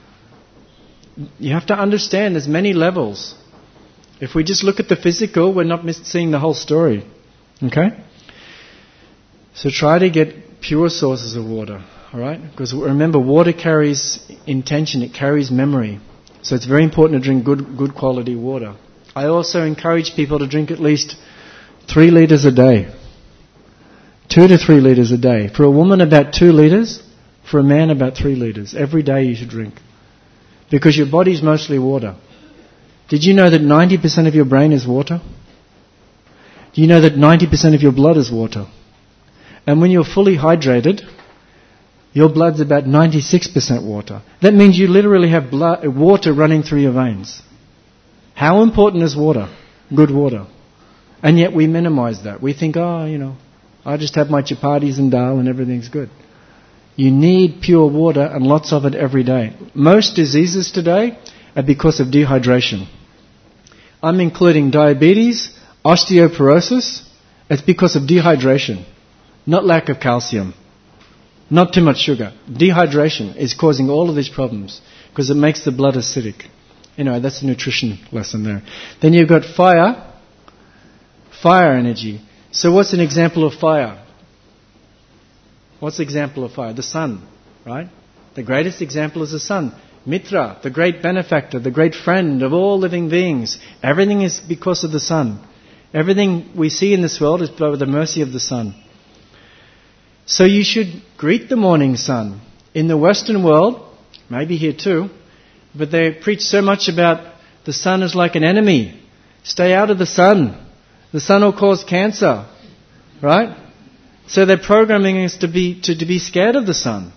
You have to understand there's many levels. If we just look at the physical, we're not seeing the whole story. Okay? So try to get pure sources of water. Alright? Because remember, water carries intention, it carries memory. So it's very important to drink good, good quality water. I also encourage people to drink at least three litres a day. Two to three litres a day. For a woman, about two litres. For a man, about three litres. Every day you should drink. Because your body's mostly water. Did you know that ninety percent of your brain is water? Do you know that ninety percent of your blood is water? And when you're fully hydrated, your blood's about ninety-six percent water. That means you literally have blood, water running through your veins. How important is water? Good water. And yet we minimize that. We think, oh, you know, I just have my chapatis and dal and everything's good. You need pure water and lots of it every day. Most diseases today are because of dehydration. I'm including diabetes, osteoporosis. It's because of dehydration, not lack of calcium, not too much sugar. Dehydration is causing all of these problems because it makes the blood acidic. Anyway, that's a nutrition lesson there. Then you've got fire, fire energy. So what's an example of fire? What's the example of fire? The sun, right? The greatest example is the sun. Mitra, the great benefactor, the great friend of all living beings. Everything is because of the sun. Everything we see in this world is by the mercy of the sun. So you should greet the morning sun. In the Western world, maybe here too, but they preach so much about the sun is like an enemy. Stay out of the sun. The sun will cause cancer, right? So they're programming us to be to, to be scared of the sun.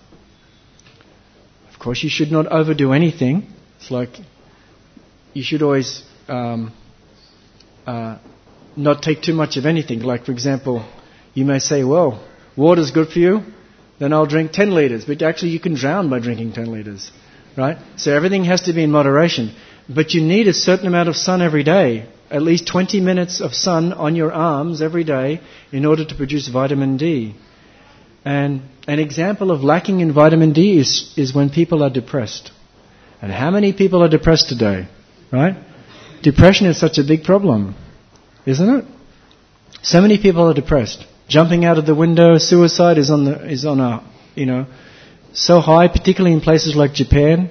Of course, you should not overdo anything. It's like you should always um, uh, not take too much of anything. Like, for example, you may say, well, water's good for you, then I'll drink ten litres. But actually you can drown by drinking ten litres, right? So everything has to be in moderation. But you need a certain amount of sun every day. At least twenty minutes of sun on your arms every day in order to produce vitamin D. And an example of lacking in vitamin D is, is when people are depressed. And how many people are depressed today? Right? Depression is such a big problem, isn't it? So many people are depressed. Jumping out of the window, suicide is on the is on a you know so high, particularly in places like Japan.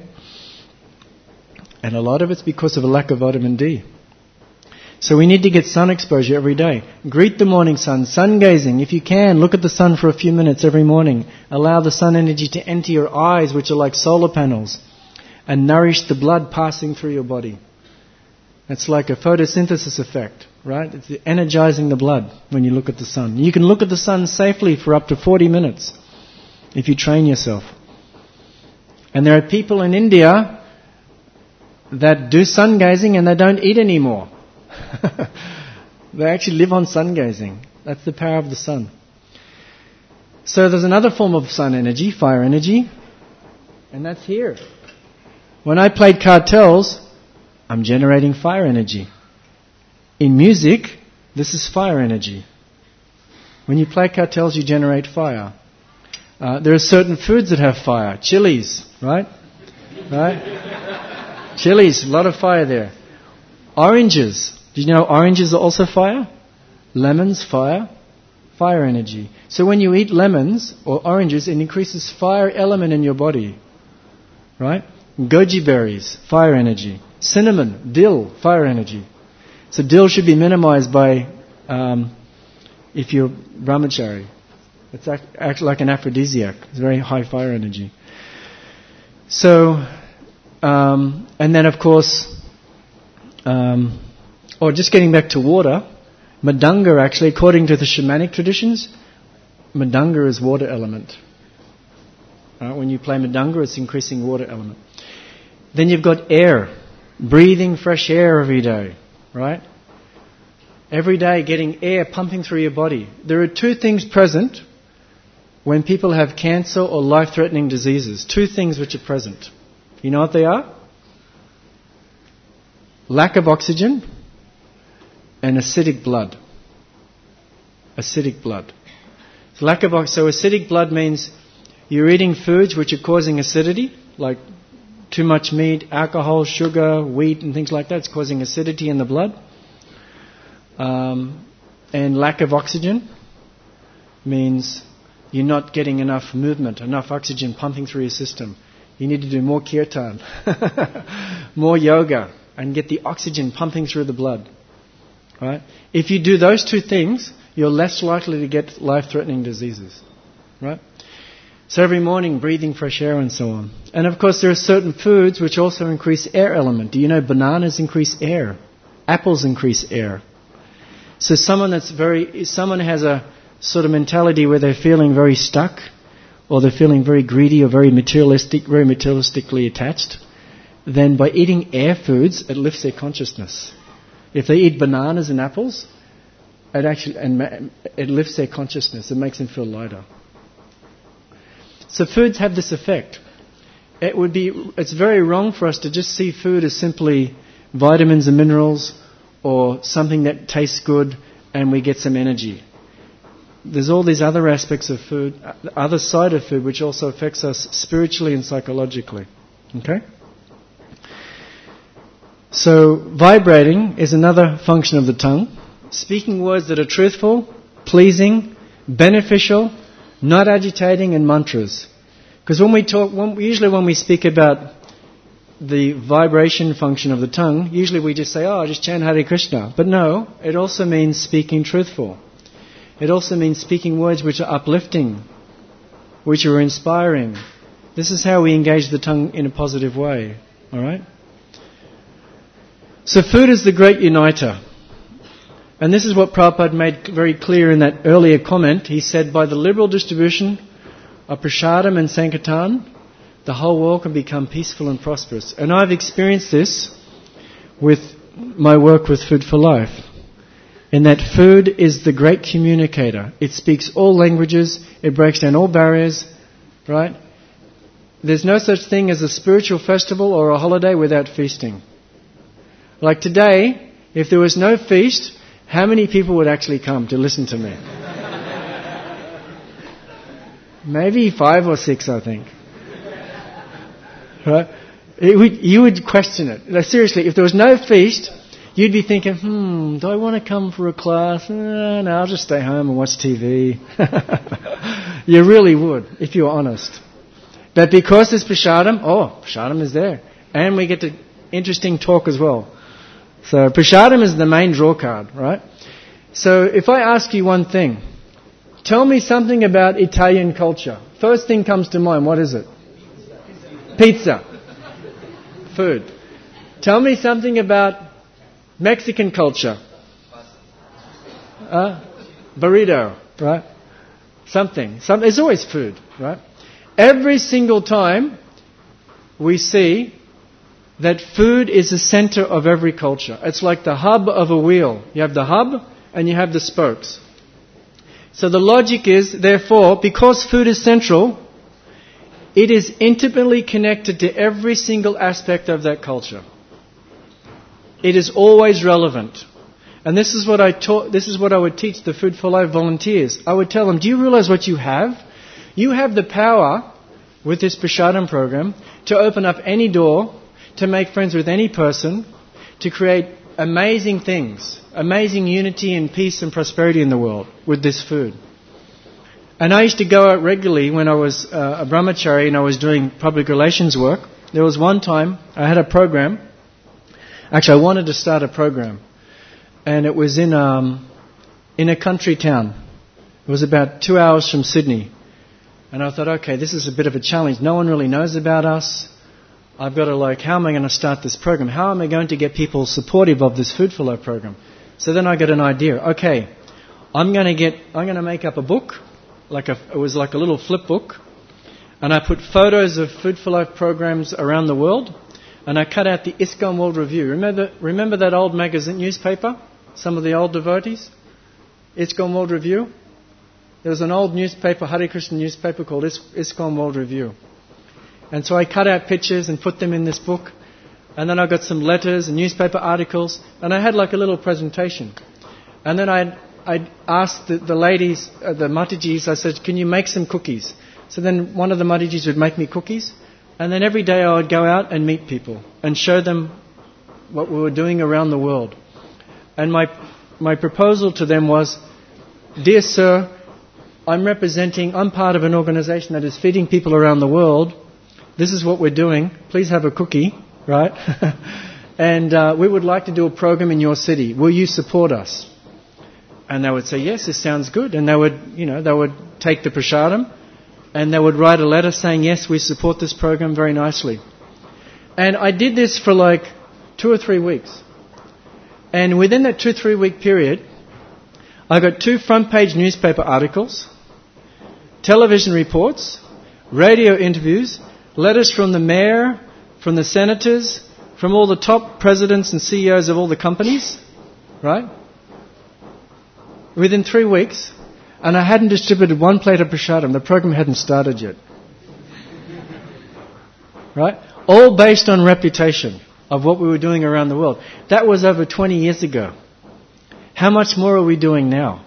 And a lot of it's because of a lack of vitamin D. So we need to get sun exposure every day. Greet the morning sun, sun gazing. If you can, look at the sun for a few minutes every morning. Allow the sun energy to enter your eyes, which are like solar panels, and nourish the blood passing through your body. It's like a photosynthesis effect, right? It's energizing the blood when you look at the sun. You can look at the sun safely for up to forty minutes if you train yourself. And there are people in India that do sun gazing and they don't eat anymore. They actually live on sun gazing. That's the power of the sun. So there's another form of sun energy, fire energy, and that's here. When I played cartels, I'm generating fire energy. In music, this is fire energy. When you play cartels, you generate fire. Uh, there are certain foods that have fire. Chilies, right? Right? Chilies, a lot of fire there. Oranges. Did you know oranges are also fire? Lemons, fire. Fire energy. So when you eat lemons or oranges, it increases fire element in your body. Right? Goji berries, fire energy. Cinnamon, dill, fire energy. So dill should be minimized by, um, if you're brahmachari. It's act, act like an aphrodisiac. It's very high fire energy. So, um, and then of course, um, or just getting back to water, Madanga actually, according to the shamanic traditions, Madanga is water element. Right? When you play Madanga, it's increasing water element. Then you've got air, breathing fresh air every day, right? Every day getting air pumping through your body. There are two things present when people have cancer or life-threatening diseases. Two things which are present. You know what they are? Lack of oxygen and acidic blood. Acidic blood. So, lack of oxygen. So acidic blood means you're eating foods which are causing acidity, like too much meat, alcohol, sugar, wheat and things like that. It's causing acidity in the blood. Um, and lack of oxygen means you're not getting enough movement, enough oxygen pumping through your system. You need to do more kirtan, more yoga, and get the oxygen pumping through the blood. Right? If you do those two things, you're less likely to get life-threatening diseases. Right? So every morning, breathing fresh air and so on. And of course, there are certain foods which also increase air element. Do you know bananas increase air? Apples increase air. So someone that's very, someone has a sort of mentality where they're feeling very stuck, or they're feeling very greedy or very materialistic, very materialistically attached, then by eating air foods, it lifts their consciousness. If they eat bananas and apples, it actually and it lifts their consciousness. It makes them feel lighter. So foods have this effect. It would be, it's very wrong for us to just see food as simply vitamins and minerals or something that tastes good and we get some energy. There's all these other aspects of food, the other side of food, which also affects us spiritually and psychologically. Okay? So vibrating is another function of the tongue. Speaking words that are truthful, pleasing, beneficial, not agitating, and mantras. Because when we talk, when, usually when we speak about the vibration function of the tongue, usually we just say, oh, just chant Hare Krishna. But no, it also means speaking truthful. It also means speaking words which are uplifting, which are inspiring. This is how we engage the tongue in a positive way. All right? So food is the great uniter. And this is what Prabhupada made very clear in that earlier comment. He said, by the liberal distribution of prasadam and sankirtan, the whole world can become peaceful and prosperous. And I've experienced this with my work with Food for Life. In that food is the great communicator. It speaks all languages. It breaks down all barriers. Right? There's no such thing as a spiritual festival or a holiday without feasting. Like today, if there was no feast, how many people would actually come to listen to me? Maybe five or six, I think. Right? It would, you would question it. Like, seriously, if there was no feast, you'd be thinking, hmm, do I want to come for a class? Uh, no, I'll just stay home and watch T V. You really would, if you were honest. But because there's prasadam, oh, prasadam is there. And we get to interesting talk as well. So prasadam is the main draw card, right? So if I ask you one thing, tell me something about Italian culture. First thing comes to mind, what is it? Pizza. Food. Tell me something about Mexican culture. Uh, burrito, right? Something. Some, it's always food, right? Every single time we see that food is the center of every culture. It's like the hub of a wheel. You have the hub and you have the spokes. So the logic is, therefore, because food is central, it is intimately connected to every single aspect of that culture. It is always relevant. And this is what I taught, this is what I would teach the Food for Life volunteers. I would tell them, do you realize what you have? You have the power, with this Prashadam program, to open up any door, to make friends with any person, to create amazing things, amazing unity and peace and prosperity in the world with this food. And I used to go out regularly when I was uh, a brahmachari and I was doing public relations work. There was one time I had a program. Actually, I wanted to start a program. And it was in um, in a country town. It was about two hours from Sydney. And I thought, okay, this is a bit of a challenge. No one really knows about us. I've got to like, how am I going to start this program? How am I going to get people supportive of this Food for Life program? So then I got an idea. Okay, I'm going to get, I'm going to make up a book. Like a, it was like a little flip book. And I put photos of Food for Life programs around the world. And I cut out the ISKCON World Review. Remember, remember that old magazine newspaper? Some of the old devotees? ISKCON World Review? There was an old newspaper, Hare Krishna newspaper called Is- ISKCON World Review. And so I cut out pictures and put them in this book. And then I got some letters and newspaper articles. And I had like a little presentation. And then I I asked the, the ladies, uh, the Matajis, I said, can you make some cookies? So then one of the Matajis would make me cookies. And then every day I would go out and meet people and show them what we were doing around the world. And my my proposal to them was, dear sir, I'm representing, I'm part of an organization that is feeding people around the world. This is what we're doing. Please have a cookie, right? and uh, we would like to do a program in your city. Will you support us? And they would say, yes, this sounds good. And they would, you know, they would take the prasadam and they would write a letter saying, yes, we support this program very nicely. And I did this for like two or three weeks. And within that two, three week period, I got two front page newspaper articles, television reports, radio interviews, letters from the mayor, from the senators, from all the top presidents and C E Os of all the companies, right? Within three weeks, and I hadn't distributed one plate of prasadam. The program hadn't started yet. Right? All based on reputation of what we were doing around the world. That was over twenty years ago. How much more are we doing now?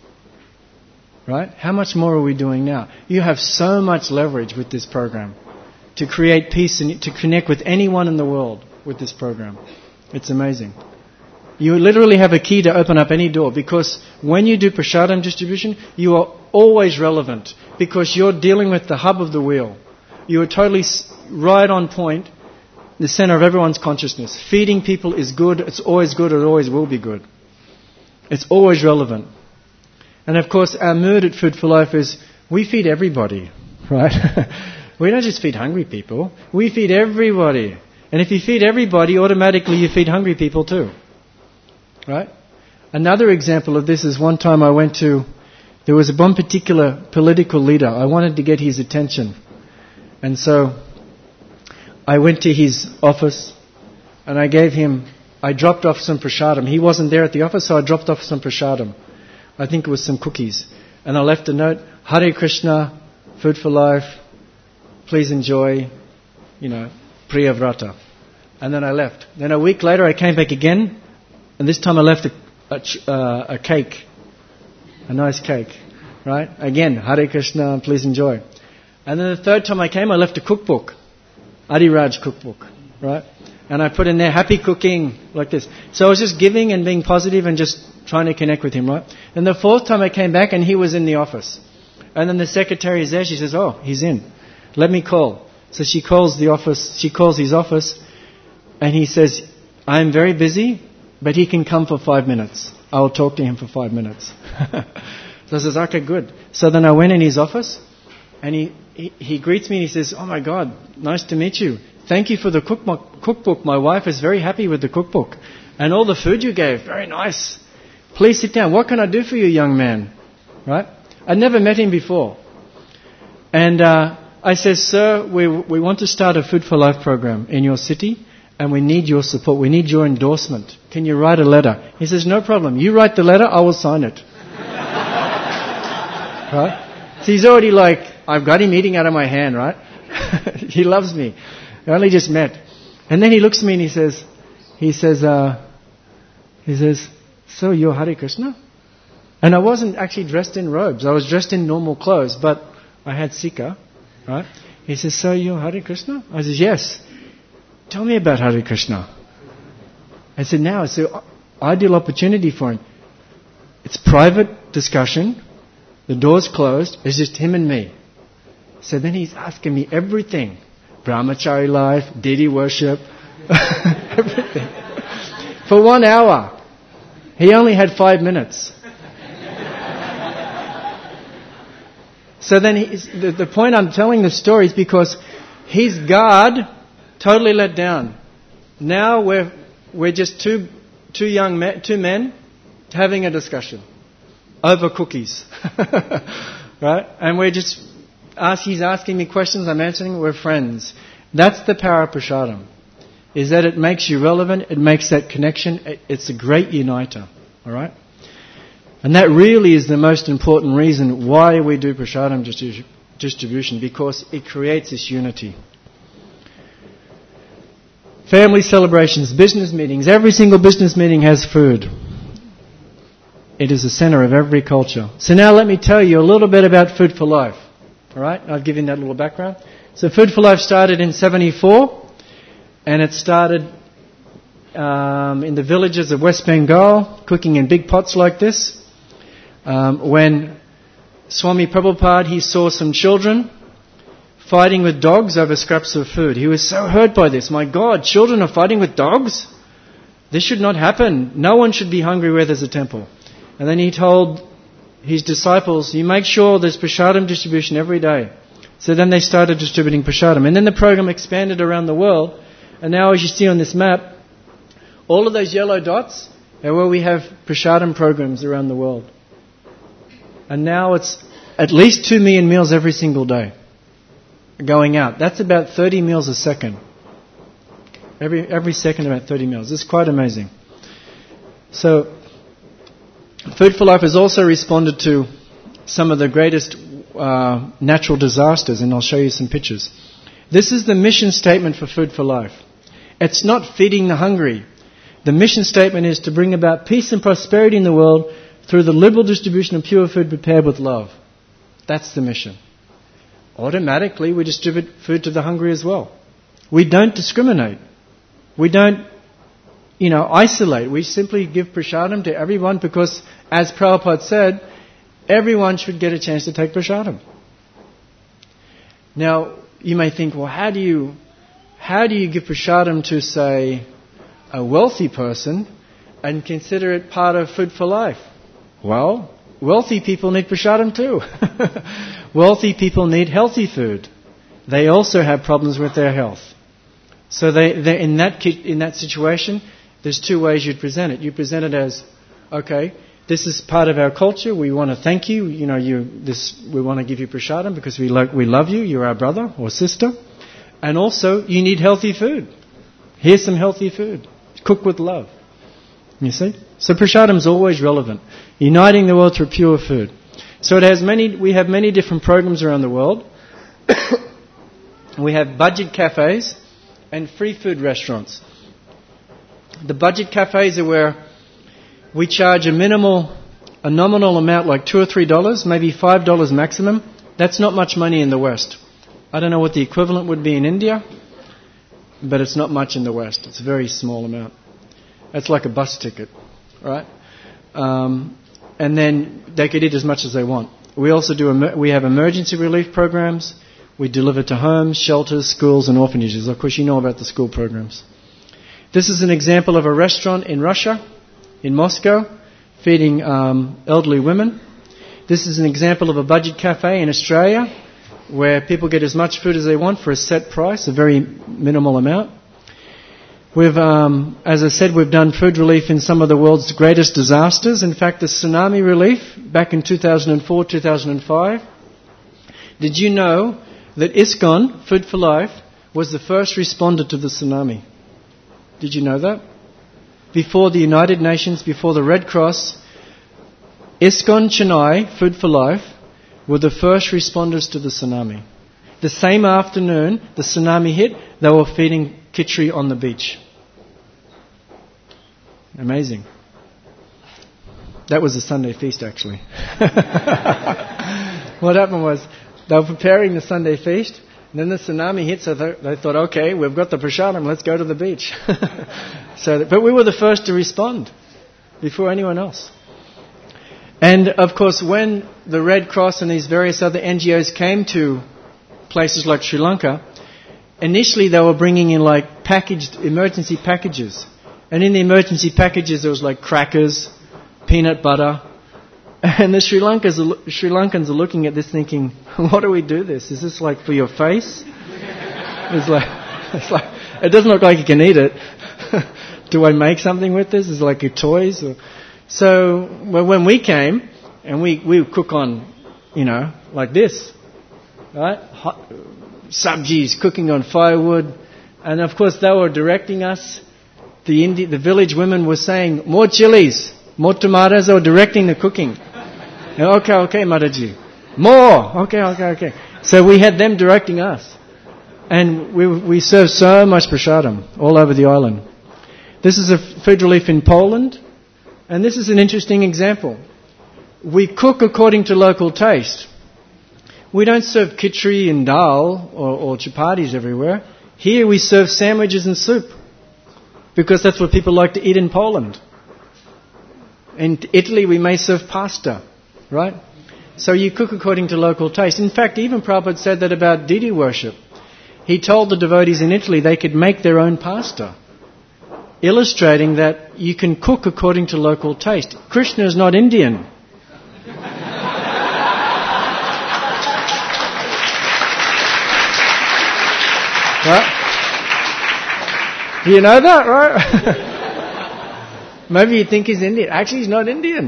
Right? How much more are we doing now? You have so much leverage with this program to create peace and to connect with anyone in the world with this program. It's amazing. You literally have a key to open up any door, because when you do prasadam distribution, you are always relevant because you're dealing with the hub of the wheel. You are totally right on point, the center of everyone's consciousness. Feeding people is good. It's always good. It always will be good. It's always relevant. And of course, our mood at Food for Life is we feed everybody, right? We don't just feed hungry people. We feed everybody. And if you feed everybody, automatically you feed hungry people too. Right? Another example of this is one time I went to, there was one particular political leader. I wanted to get his attention. And so I went to his office and I gave him, I dropped off some prasadam. He wasn't there at the office, so I dropped off some prasadam. I think it was some cookies. And I left a note, Hare Krishna, Food for Life, please enjoy, you know, Priyavrata. And then I left. Then a week later I came back again. And this time I left a, a, uh, a cake, a nice cake, right? Again, Hare Krishna, please enjoy. And then the third time I came, I left a cookbook, Adiraj cookbook, right? And I put in there, happy cooking, like this. So I was just giving and being positive and just trying to connect with him, right? And the fourth time I came back and he was in the office. And then the secretary is there, she says, oh, he's in. Let me call. So she calls the office, she calls his office, and he says, I'm very busy, but he can come for five minutes. I'll talk to him for five minutes. So I says, okay, good. So then I went in his office, and he, he, he greets me and he says, oh my God, nice to meet you. Thank you for the cookbook. cookbook. My wife is very happy with the cookbook. And all the food you gave, very nice. Please sit down. What can I do for you, young man? Right? I'd never met him before. And uh, I says, sir, we we want to start a Food for Life program in your city. and we need your support. We need your endorsement. Can you write a letter? He says, no problem. You write the letter, I will sign it. Right? So he's already like, I've got him eating out of my hand, right? He loves me. We only just met. And then he looks at me and he says, he says, uh, he says, so you're Hare Krishna? And I wasn't actually dressed in robes. I was dressed in normal clothes, but I had Sikha, right? He says, so you're Hare Krishna? I says, yes. Tell me about Hare Krishna. I said, now it's an ideal opportunity for him. It's private discussion. The door's closed. It's just him and me. So then he's asking me everything. Brahmachari life, deity worship, everything. For one hour. He only had five minutes. So then he's, the, the point I'm telling the story is because his guard totally let down. Now we're we're just two two young men, two men having a discussion over cookies, right? And we're just ask. He's asking me questions. I'm answering. We're friends. That's the power of prasadam. Is that it makes you relevant. It makes that connection. It, it's a great uniter. All right. And that really is the most important reason why we do prasadam distribution, because it creates this unity. Family celebrations, business meetings. Every single business meeting has food. It is the center of every culture. So now let me tell you a little bit about Food for Life. All right? I've given that little background. So Food for Life started in seventy-four, and it started um, in the villages of West Bengal, cooking in big pots like this. Um, when Swami Prabhupada, he saw some children fighting with dogs over scraps of food. He was so hurt by this. My God, children are fighting with dogs? This should not happen. No one should be hungry where there's a temple. And then he told his disciples, you make sure there's prasadam distribution every day. So then they started distributing prasadam. And then the program expanded around the world. And now, as you see on this map, all of those yellow dots are where we have prasadam programs around the world. And now it's at least two million meals every single day going out. That's about thirty meals a second. Every every second about thirty meals. It's quite amazing. So, Food for Life has also responded to some of the greatest uh, natural disasters, and I'll show you some pictures. This is the mission statement for Food for Life. It's not feeding the hungry. The mission statement is to bring about peace and prosperity in the world through the liberal distribution of pure food prepared with love. That's the mission. Automatically, we distribute food to the hungry as well. We don't discriminate. We don't, you know, isolate. We simply give prasadam to everyone because, as Prabhupada said, everyone should get a chance to take prasadam. Now, you may think, well, how do you, how do you give prasadam to, say, a wealthy person and consider it part of Food for Life? Well, wealthy people need prasadam too. Wealthy people need healthy food. They also have problems with their health. So they, they in that in that situation, there's two ways you'd present it. You present it as, okay, this is part of our culture. We want to thank you. You know, you this we want to give you prasadam because we lo- we love you. You're our brother or sister, and also you need healthy food. Here's some healthy food. Cook with love. You see? So prasadam is always relevant. Uniting the world through pure food. So it has many, we have many different programs around the world. We have budget cafes and free food restaurants. The budget cafes are where we charge a minimal, a nominal amount like two or three dollars, maybe five dollars maximum. That's not much money in the West. I don't know what the equivalent would be in India, but it's not much in the West. It's a very small amount. It's like a bus ticket, right? Um, and then they could eat as much as they want. We also do, emer- we have emergency relief programs. We deliver to homes, shelters, schools and orphanages. Of course, you know about the school programs. This is an example of a restaurant in Russia, in Moscow, feeding um, elderly women. This is an example of a budget cafe in Australia, where people get as much food as they want for a set price, a very minimal amount. We've, um, as I said, we've done food relief in some of the world's greatest disasters. In fact, the tsunami relief back in two thousand four, two thousand five. Did you know that ISKCON, Food for Life, was the first responder to the tsunami? Did you know that? Before the United Nations, before the Red Cross, ISKCON Chennai, Food for Life, were the first responders to the tsunami. The same afternoon the tsunami hit, they were feeding khichdi on the beach. Amazing. That was a Sunday feast, actually. What happened was they were preparing the Sunday feast, and then the tsunami hit, so they thought, okay, we've got the prasadam, let's go to the beach. So, but we were the first to respond before anyone else. And of course, when the Red Cross and these various other N G Os came to places like Sri Lanka, initially they were bringing in like packaged emergency packages. And in the emergency packages there was like crackers, peanut butter. And the Sri Lankans, Sri Lankans are looking at this thinking, what do we do this? Is this like for your face? It's like, it's like, it doesn't look like you can eat it. Do I make something with this? Is it like your toys? Or, so well, when we came, and we, we would cook on, you know, like this, right? Hot, sabjis, cooking on firewood. And of course they were directing us. The Indi- the village women were saying, more chilies, more tomatoes. They were directing the cooking. Okay, okay, Mataji. More. Okay, okay, okay. So we had them directing us. And we we served so much prasadam all over the island. This is a food relief in Poland. And this is an interesting example. We cook according to local taste. We don't serve khichdi and dal or, or chapatis everywhere. Here we serve sandwiches and soup. Because that's what people like to eat in Poland. In Italy we may serve pasta. Right? So you cook according to local taste. In fact, even Prabhupada said that about deity worship. He told the devotees in Italy they could make their own pasta, illustrating that you can cook according to local taste. Krishna is not Indian. Right? You know that, right? Maybe you think he's Indian. Actually, he's not Indian.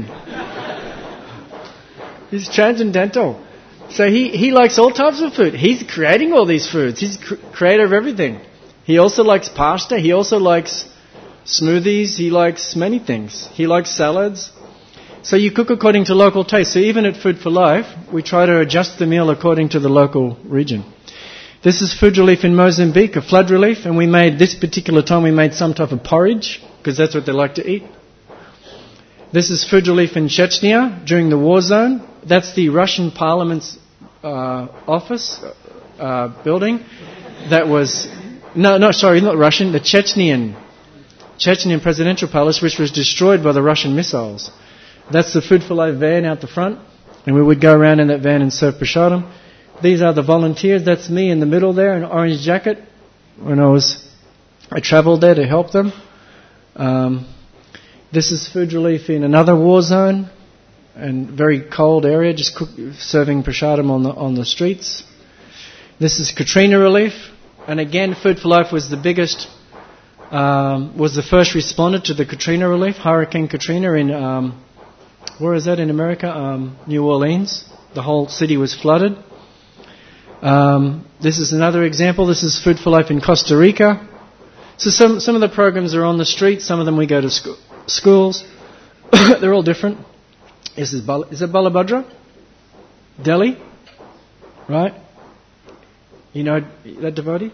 He's transcendental. So he, he likes all types of food. He's creating all these foods. He's cr- creator of everything. He also likes pasta. He also likes smoothies. He likes many things. He likes salads. So you cook according to local taste. So even at Food for Life, we try to adjust the meal according to the local region. This is food relief in Mozambique, a flood relief. And we made, this particular time, we made some type of porridge, because that's what they like to eat. This is food relief in Chechnya during the war zone. That's the Russian Parliament's uh, office uh, building. That was no, no, sorry, not Russian. The Chechnyan, Chechnyan presidential palace, which was destroyed by the Russian missiles. That's the Food for Life van out the front, and we would go around in that van and serve prasadam. These are the volunteers. That's me in the middle there, in an orange jacket. When I was, I travelled there to help them. Um, this is food relief in another war zone. And very cold area, just cook, serving prasadam on the on the streets. This is Katrina relief, and again, Food for Life was the biggest, um, was the first responder to the Katrina relief, Hurricane Katrina in um, where is that in America? Um, New Orleans. The whole city was flooded. Um, this is another example. This is Food for Life in Costa Rica. So some some of the programs are on the street. Some of them we go to sco- schools. They're all different. Is it, Bal- is it Balabhadra? Delhi? Right? You know that devotee?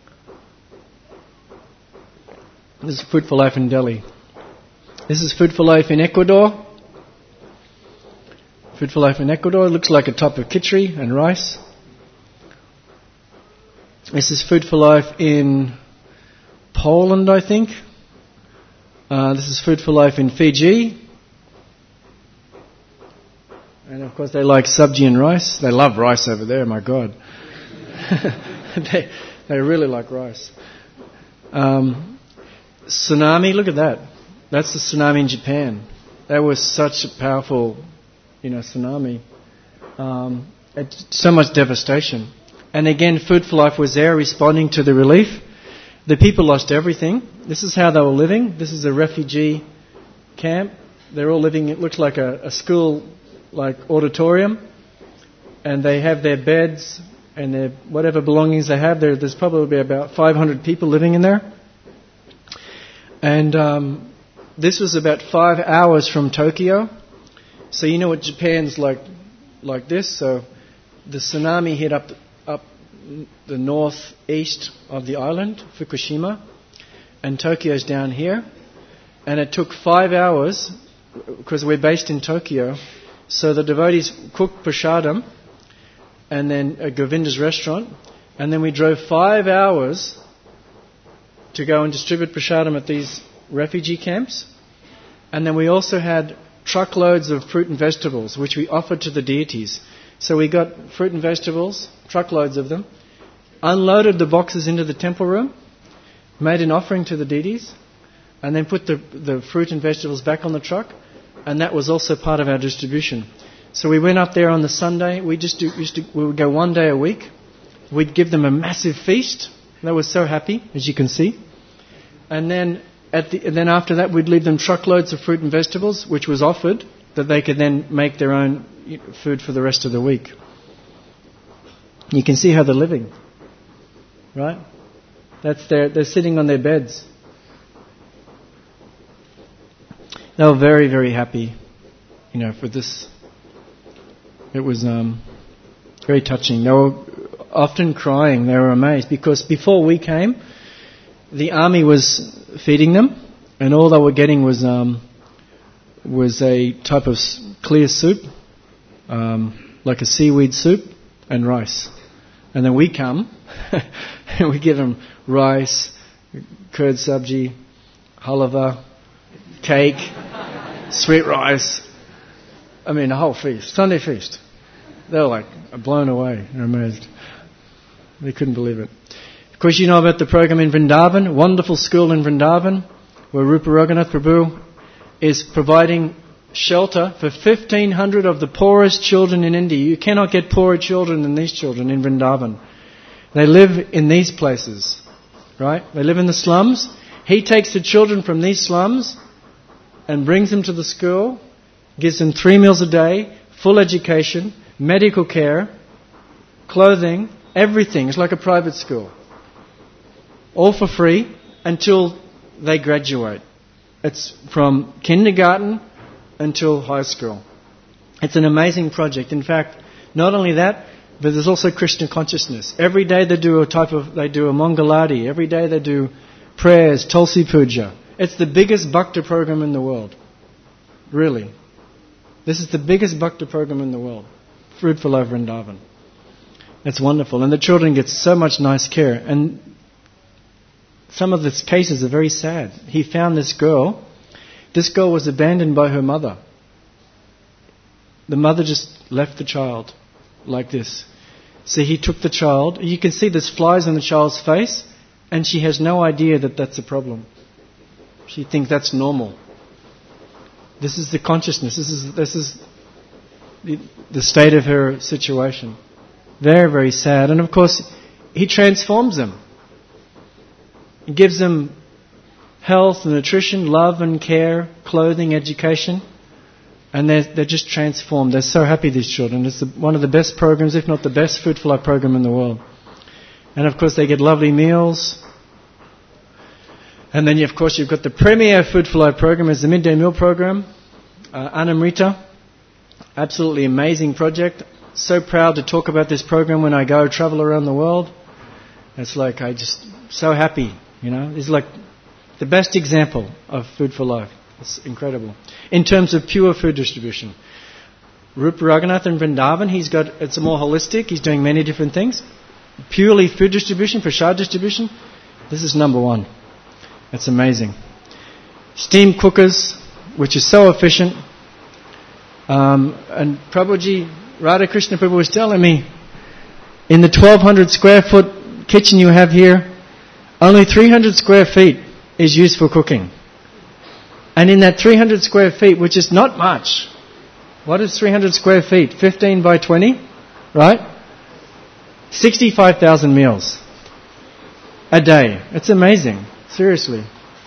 This is Food for Life in Delhi. This is Food for Life in Ecuador. Food for Life in Ecuador. It looks like a top of khichdi and rice. This is Food for Life in Poland, I think. Uh, this is Food for Life in Fiji. And of course they like sabji and rice. They love rice over there, my God. they, they really like rice. Um, tsunami, look at that. That's the tsunami in Japan. That was such a powerful, you know, tsunami. Um, it's so much devastation. And again, Food for Life was there responding to the relief. The people lost everything. This is how they were living. This is a refugee camp. They're all living, it looks like a, a school like auditorium, and they have their beds and their whatever belongings they have. There, there's probably about five hundred people living in there. And um, this was about five hours from Tokyo. So you know what Japan's like, like this. So the tsunami hit up up the northeast of the island, Fukushima, and Tokyo's down here. And it took five hours, because we're based in Tokyo, so the devotees cooked prasadam, and then at Govinda's restaurant, and then we drove five hours to go and distribute prasadam at these refugee camps. And then we also had truckloads of fruit and vegetables, which we offered to the deities. So we got fruit and vegetables, truckloads of them, unloaded the boxes into the temple room, made an offering to the deities, and then put the, the fruit and vegetables back on the truck, and that was also part of our distribution. So we went up there on the Sunday. We just do, used to we would go one day a week. We'd give them a massive feast. They were so happy, as you can see. And then at the, and then after that, we'd leave them truckloads of fruit and vegetables, which was offered, that they could then make their own food for the rest of the week. You can see how they're living, right? That's their, they're sitting on their beds. They were very, very happy, you know, for this. It was um, very touching. They were often crying. They were amazed because before we came, the army was feeding them, and all they were getting was um, was a type of clear soup, um, like a seaweed soup, and rice. And then we come, and we give them rice, curd sabji, halava, cake, sweet rice. I mean, a whole feast, Sunday feast. They were like blown away and amazed. They couldn't believe it. Of course, you know about the program in Vrindavan, wonderful school in Vrindavan, where Rupa Raghunath Prabhu is providing shelter for fifteen hundred of the poorest children in India. You cannot get poorer children than these children in Vrindavan. They live in these places, right? They live in the slums. He takes the children from these slums and brings them to the school, gives them three meals a day, full education, medical care, clothing, everything. It's like a private school. All for free until they graduate. It's from kindergarten until high school. It's an amazing project. In fact, not only that, but there's also Krishna consciousness. Every day they do a type of, they do a Mangaladi. Every day they do prayers, Tulsi Puja. It's the biggest Bhakta program in the world. Really. This is the biggest Bhakta program in the world. Food for Life Vrindavan. It's wonderful. And the children get so much nice care. And some of the cases are very sad. He found this girl. This girl was abandoned by her mother. The mother just left the child like this. So he took the child. You can see there's flies on the child's face, and she has no idea that that's a problem. She thinks that's normal. This is the consciousness. This is this is the, the state of her situation. Very, very sad. And of course, he transforms them. He gives them health and nutrition, love and care, clothing, education. And they're, they're just transformed. They're so happy, these children. It's the, one of the best programs, if not the best Food for Life program in the world. And of course, they get lovely meals. And then, of course, you've got the premier Food for Life program is the midday meal program. Uh, Anamrita. Absolutely amazing project. So proud to talk about this program when I go travel around the world. It's like I just so happy, you know. It's like the best example of Food for Life. It's incredible. In terms of pure food distribution. Rupa Raghunath in Vrindavan, he's got, it's more holistic. He's doing many different things. Purely food distribution, prasad distribution, this is number one. It's amazing. Steam cookers, which is so efficient. Um, and Prabhuji, Radhakrishna Prabhu was telling me, in the twelve hundred square foot kitchen you have here, only three hundred square feet is used for cooking. And in that three hundred square feet, which is not much, what is three hundred square feet? fifteen by twenty, right? sixty-five thousand meals a day. It's amazing. Seriously.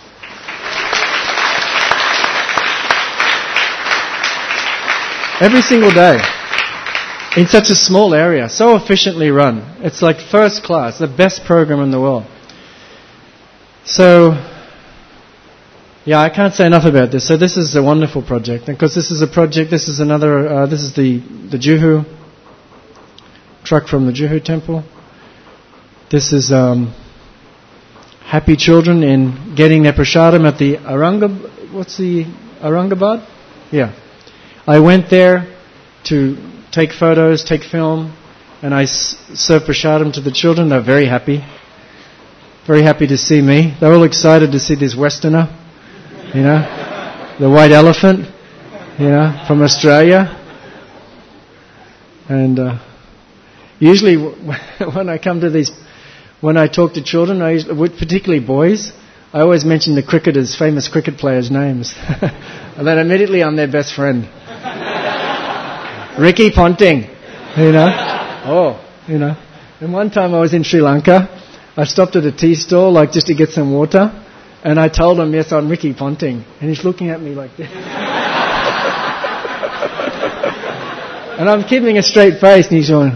Every single day. In such a small area. So efficiently run. It's like first class. The best program in the world. So, Yeah, I can't say enough about this. So this is a wonderful project, and because this is a project, this is another. Uh, this is the the Juhu truck from the Juhu temple. This is um, happy children in getting their prasadam at the Aurangabad. What's the Aurangabad? Yeah, I went there to take photos, take film, and I s- served prasadam to the children. They're very happy, very happy to see me. They're all excited to see this Westerner, you know, the white elephant, you know, from Australia. And uh, usually when I come to these, when I talk to children, I usually, particularly boys, I always mention the cricketers, famous cricket players' names. And then immediately I'm their best friend. Ricky Ponting, you know. Oh, you know. And one time I was in Sri Lanka. I stopped at a tea stall, like just to get some water. And I told him, yes, I'm Ricky Ponting. And he's looking at me like this. And I'm keeping a straight face, and he's going.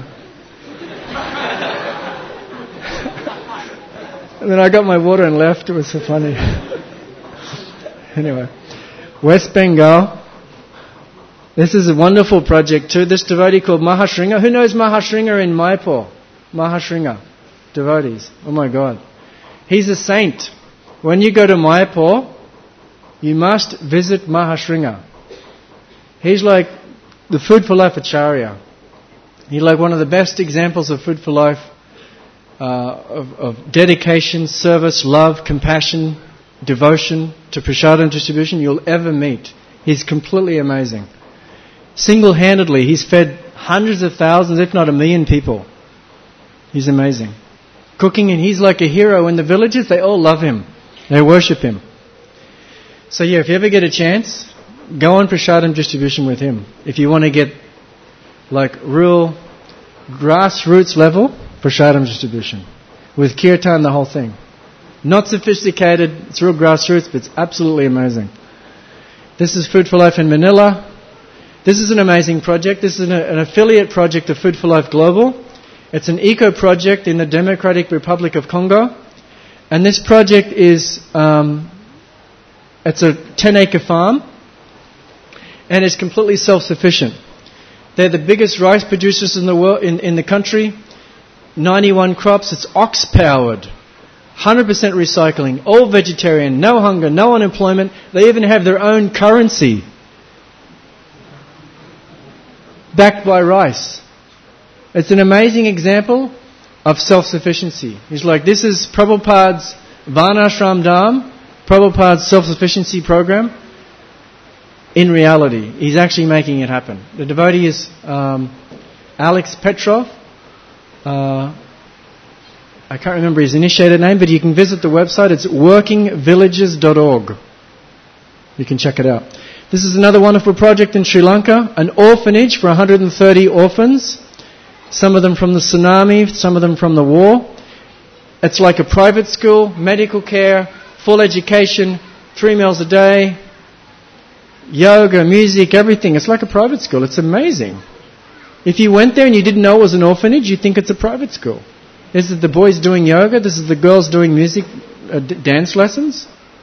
And then I got my water and left. It was so funny. Anyway, West Bengal. This is a wonderful project too. This devotee called Mahashringa. Who knows Mahashringa in Mayapur? Mahashringa. Devotees. Oh my God. He's a saint. When you go to Mayapur, you must visit Mahashringa. He's like the Food for Life Acharya. He's like one of the best examples of Food for Life, uh, of, of dedication, service, love, compassion, devotion to prasadam distribution you'll ever meet. He's completely amazing. Single-handedly, he's fed hundreds of thousands, if not a million people. He's amazing. Cooking, and he's like a hero in the villages. They all love him. They worship him. So yeah, if you ever get a chance, go on prasadam distribution with him. If you want to get like real grassroots level prasadam distribution. With kirtan, the whole thing. Not sophisticated, it's real grassroots, but it's absolutely amazing. This is Food for Life in Manila. This is an amazing project. This is an, an affiliate project of Food for Life Global. It's an eco-project in the Democratic Republic of Congo. And this project is, um, it's a ten-acre farm. And it's completely self-sufficient. They're the biggest rice producers in the world, in, in the country. ninety-one crops. It's ox-powered. one hundred percent recycling. All vegetarian. No hunger. No unemployment. They even have their own currency. Backed by rice. It's an amazing example of self-sufficiency. He's like, this is Prabhupada's Varnashram Dham, Prabhupada's self-sufficiency program. In reality, he's actually making it happen. The devotee is um, Alex Petrov. Uh, I can't remember his initiated name, but you can visit the website. It's working villages dot org. You can check it out. This is another wonderful project in Sri Lanka, an orphanage for one hundred thirty orphans. Some of them from the tsunami, some of them from the war. It's like a private school, medical care, full education, three meals a day, yoga, music, everything. It's like a private school. It's amazing. If you went there and you didn't know it was an orphanage, you'd think it's a private school. This is the boys doing yoga. This is the girls doing music, uh, d- dance lessons.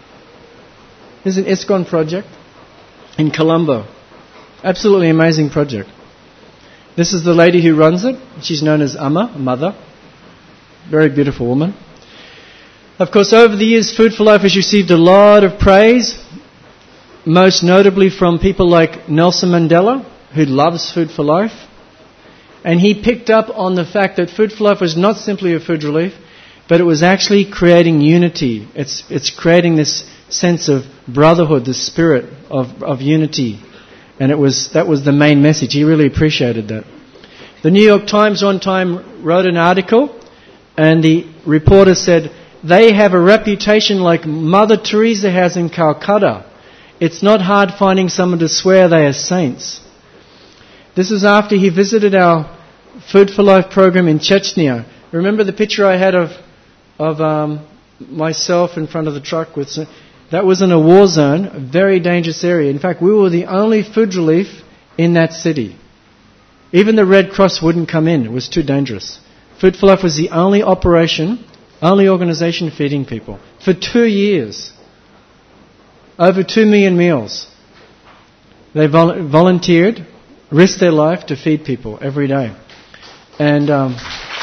This is an ISKCON project in Colombo. Absolutely amazing project. This is the lady who runs it. She's known as Amma, mother. Very beautiful woman. Of course, over the years, Food for Life has received a lot of praise, most notably from people like Nelson Mandela, who loves Food for Life. And he picked up on the fact that Food for Life was not simply a food relief, but it was actually creating unity. It's it's creating this sense of brotherhood, the spirit of, of unity. And it was that was the main message. He really appreciated that. The New York Times one time wrote an article, and the reporter said, they have a reputation like Mother Teresa has in Calcutta. It's not hard finding someone to swear they are saints. This is after he visited our Food for Life program in Chechnya. Remember the picture I had of of um, myself in front of the truck with... That was in a war zone, a very dangerous area. In fact, we were the only food relief in that city. Even the Red Cross wouldn't come in. It was too dangerous. Food for Life was the only operation, only organisation feeding people for two years. over two million meals. They vol- volunteered, risked their life to feed people every day. And um,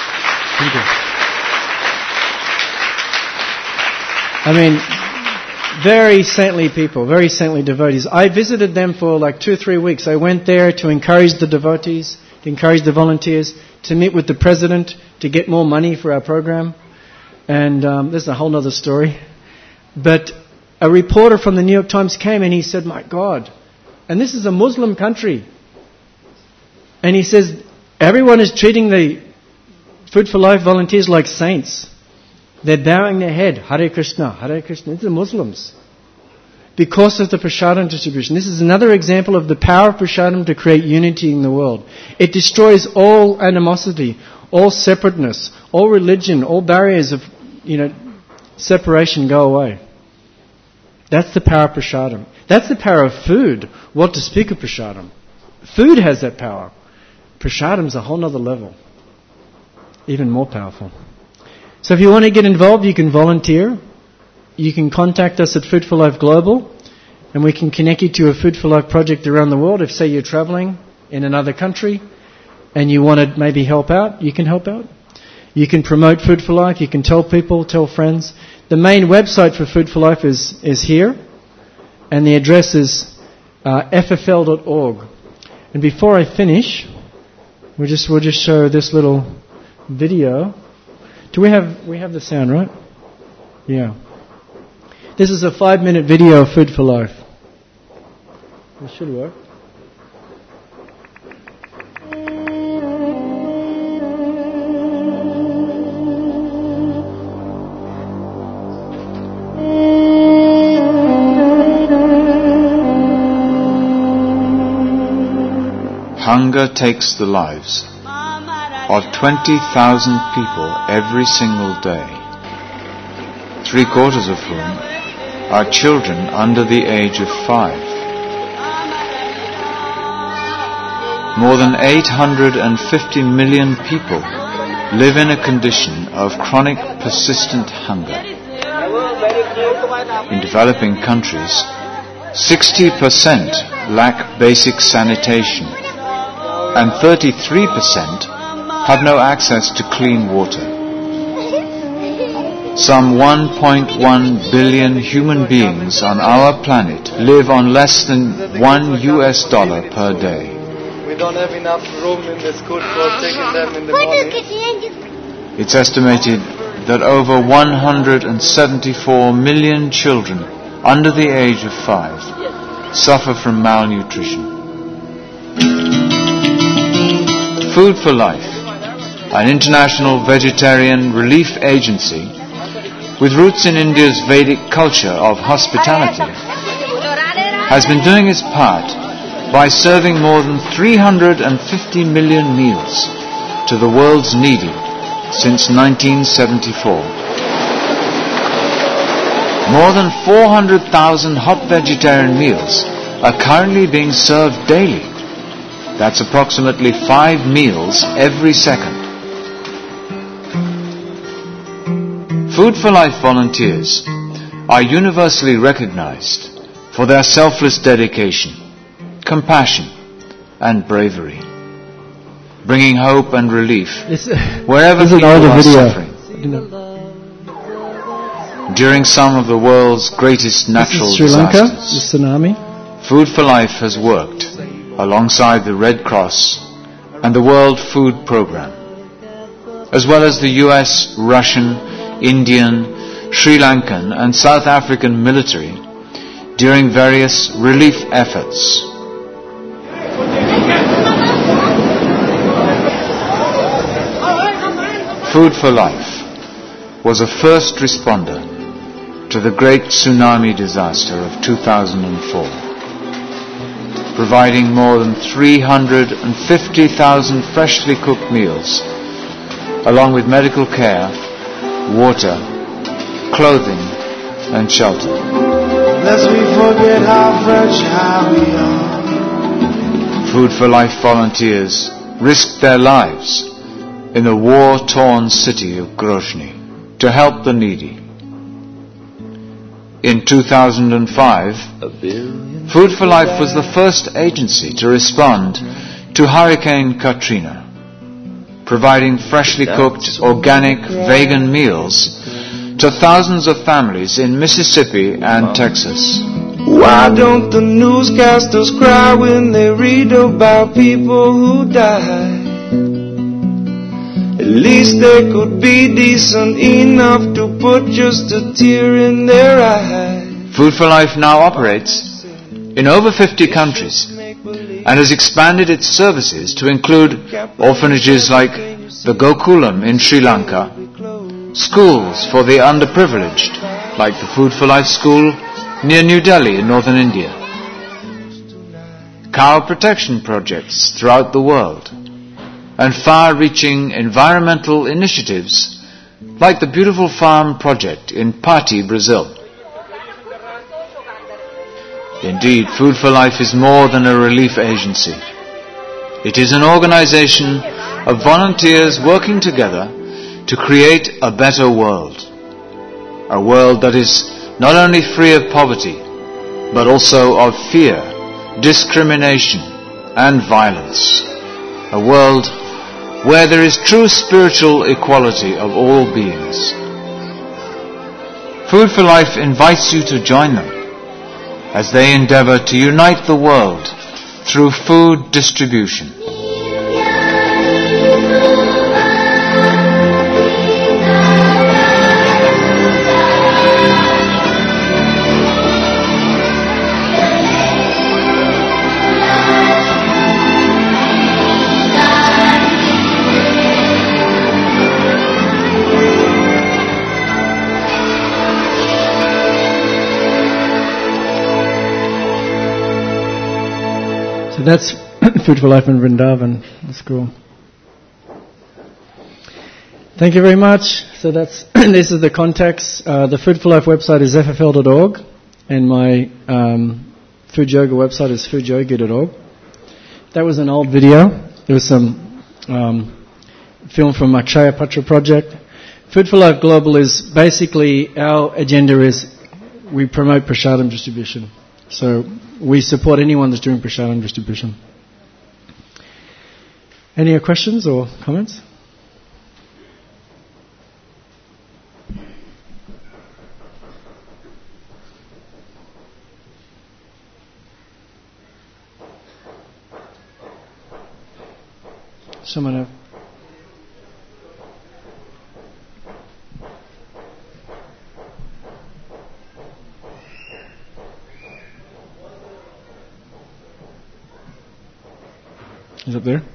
I mean, very saintly people, very saintly devotees. I visited them for like two or three weeks. I went there to encourage the devotees, to encourage the volunteers, to meet with the president, to get more money for our program. And um, this is a whole other story. But a reporter from the New York Times came and he said, my God, and this is a Muslim country. And he says, everyone is treating the Food for Life volunteers like saints. They're bowing their head, Hare Krishna, Hare Krishna. These are Muslims. Because of the prasadam distribution. This is another example of the power of prasadam to create unity in the world. It destroys all animosity, all separateness, all religion, all barriers of, you know, separation go away. That's the power of prasadam. That's the power of food. What to speak of prasadam? Food has that power. Prasadam is a whole other level. Even more powerful. So if you want to get involved, you can volunteer. You can contact us at Food for Life Global, and we can connect you to a Food for Life project around the world. If, say, you're traveling in another country and you want to maybe help out, you can help out. You can promote Food for Life. You can tell people, tell friends. The main website for Food for Life is, is here, and the address is uh, f f l dot org. And before I finish, we'll just we'll just show this little video. Do we have we have the sound, right? Yeah. This is a five-minute video of Food for Life. It should work. Hunger takes the lives of twenty thousand people every single day, three quarters of whom are children under the age of five. More than eight hundred fifty million people live in a condition of chronic persistent hunger. In developing countries, sixty percent lack basic sanitation, and thirty-three percent have no access to clean water. Some one point one billion human beings on our planet live on less than one U S dollar per day. We don't have enough room in the school for taking them in the morning. It's estimated that over one hundred seventy-four million children under the age of five suffer from malnutrition. Food for Life, an international vegetarian relief agency with roots in India's Vedic culture of hospitality, has been doing its part by serving more than three hundred fifty million meals to the world's needy since nineteen seventy-four. More than four hundred thousand hot vegetarian meals are currently being served daily. That's approximately five meals every second. Food for Life volunteers are universally recognized for their selfless dedication, compassion, and bravery, bringing hope and relief This, wherever this is people an older are video. suffering. You know, During some of the world's greatest natural this is Sri Lanka, disasters, the tsunami. Food for Life has worked alongside the Red Cross and the World Food Programme, as well as the U S, Russian, Indian, Sri Lankan and South African military during various relief efforts. Food for Life was a first responder to the great tsunami disaster of two thousand four, providing more than three hundred fifty thousand freshly cooked meals, along with medical care, water, clothing, and shelter. Lest we forget how fragile we are. Food for Life volunteers risked their lives in the war-torn city of Grozny to help the needy. in two thousand five, Food for Life was the first agency to respond to Hurricane Katrina, providing freshly cooked, organic, vegan meals to thousands of families in Mississippi and Texas. Why don't the newscasters cry when they read about people who die? At least they could be decent enough to put just a tear in their eye. Food for Life now operates in over fifty countries and has expanded its services to include orphanages like the Gokulam in Sri Lanka, schools for the underprivileged like the Food for Life school near New Delhi in northern India, cow protection projects throughout the world, and far-reaching environmental initiatives like the Beautiful Farm project in Pati, Brazil. Indeed, Food for Life is more than a relief agency. It is an organization of volunteers working together to create a better world. A world that is not only free of poverty, but also of fear, discrimination, and violence. A world where there is true spiritual equality of all beings. Food for Life invites you to join them as they endeavor to unite the world through food distribution. So that's Food for Life in Vrindavan. That's cool. Thank you very much. So that's this is the context. Uh, the Food for Life website is f f l dot org, and my um, Food Yoga website is food yogi dot org. That was an old video. There was some um, film from Akshaya Patra project. Food for Life Global is basically, our agenda is we promote prasadam distribution. So we support anyone that's doing prasadam distribution. Any questions or comments? Someone have? Is it there?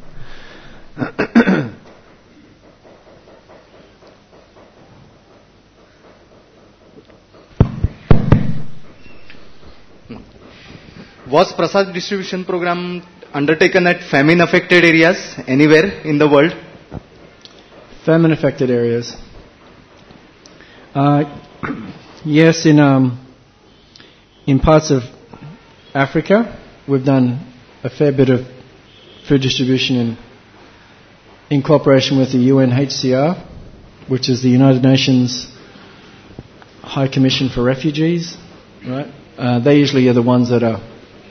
Was prasad distribution program undertaken at famine affected areas anywhere in the world? Famine affected areas. Uh, yes, in um, in parts of Africa, we've done a fair bit of food distribution in, in cooperation with the U N H C R, which is the United Nations High Commission for Refugees. Right? Uh, they usually are the ones that are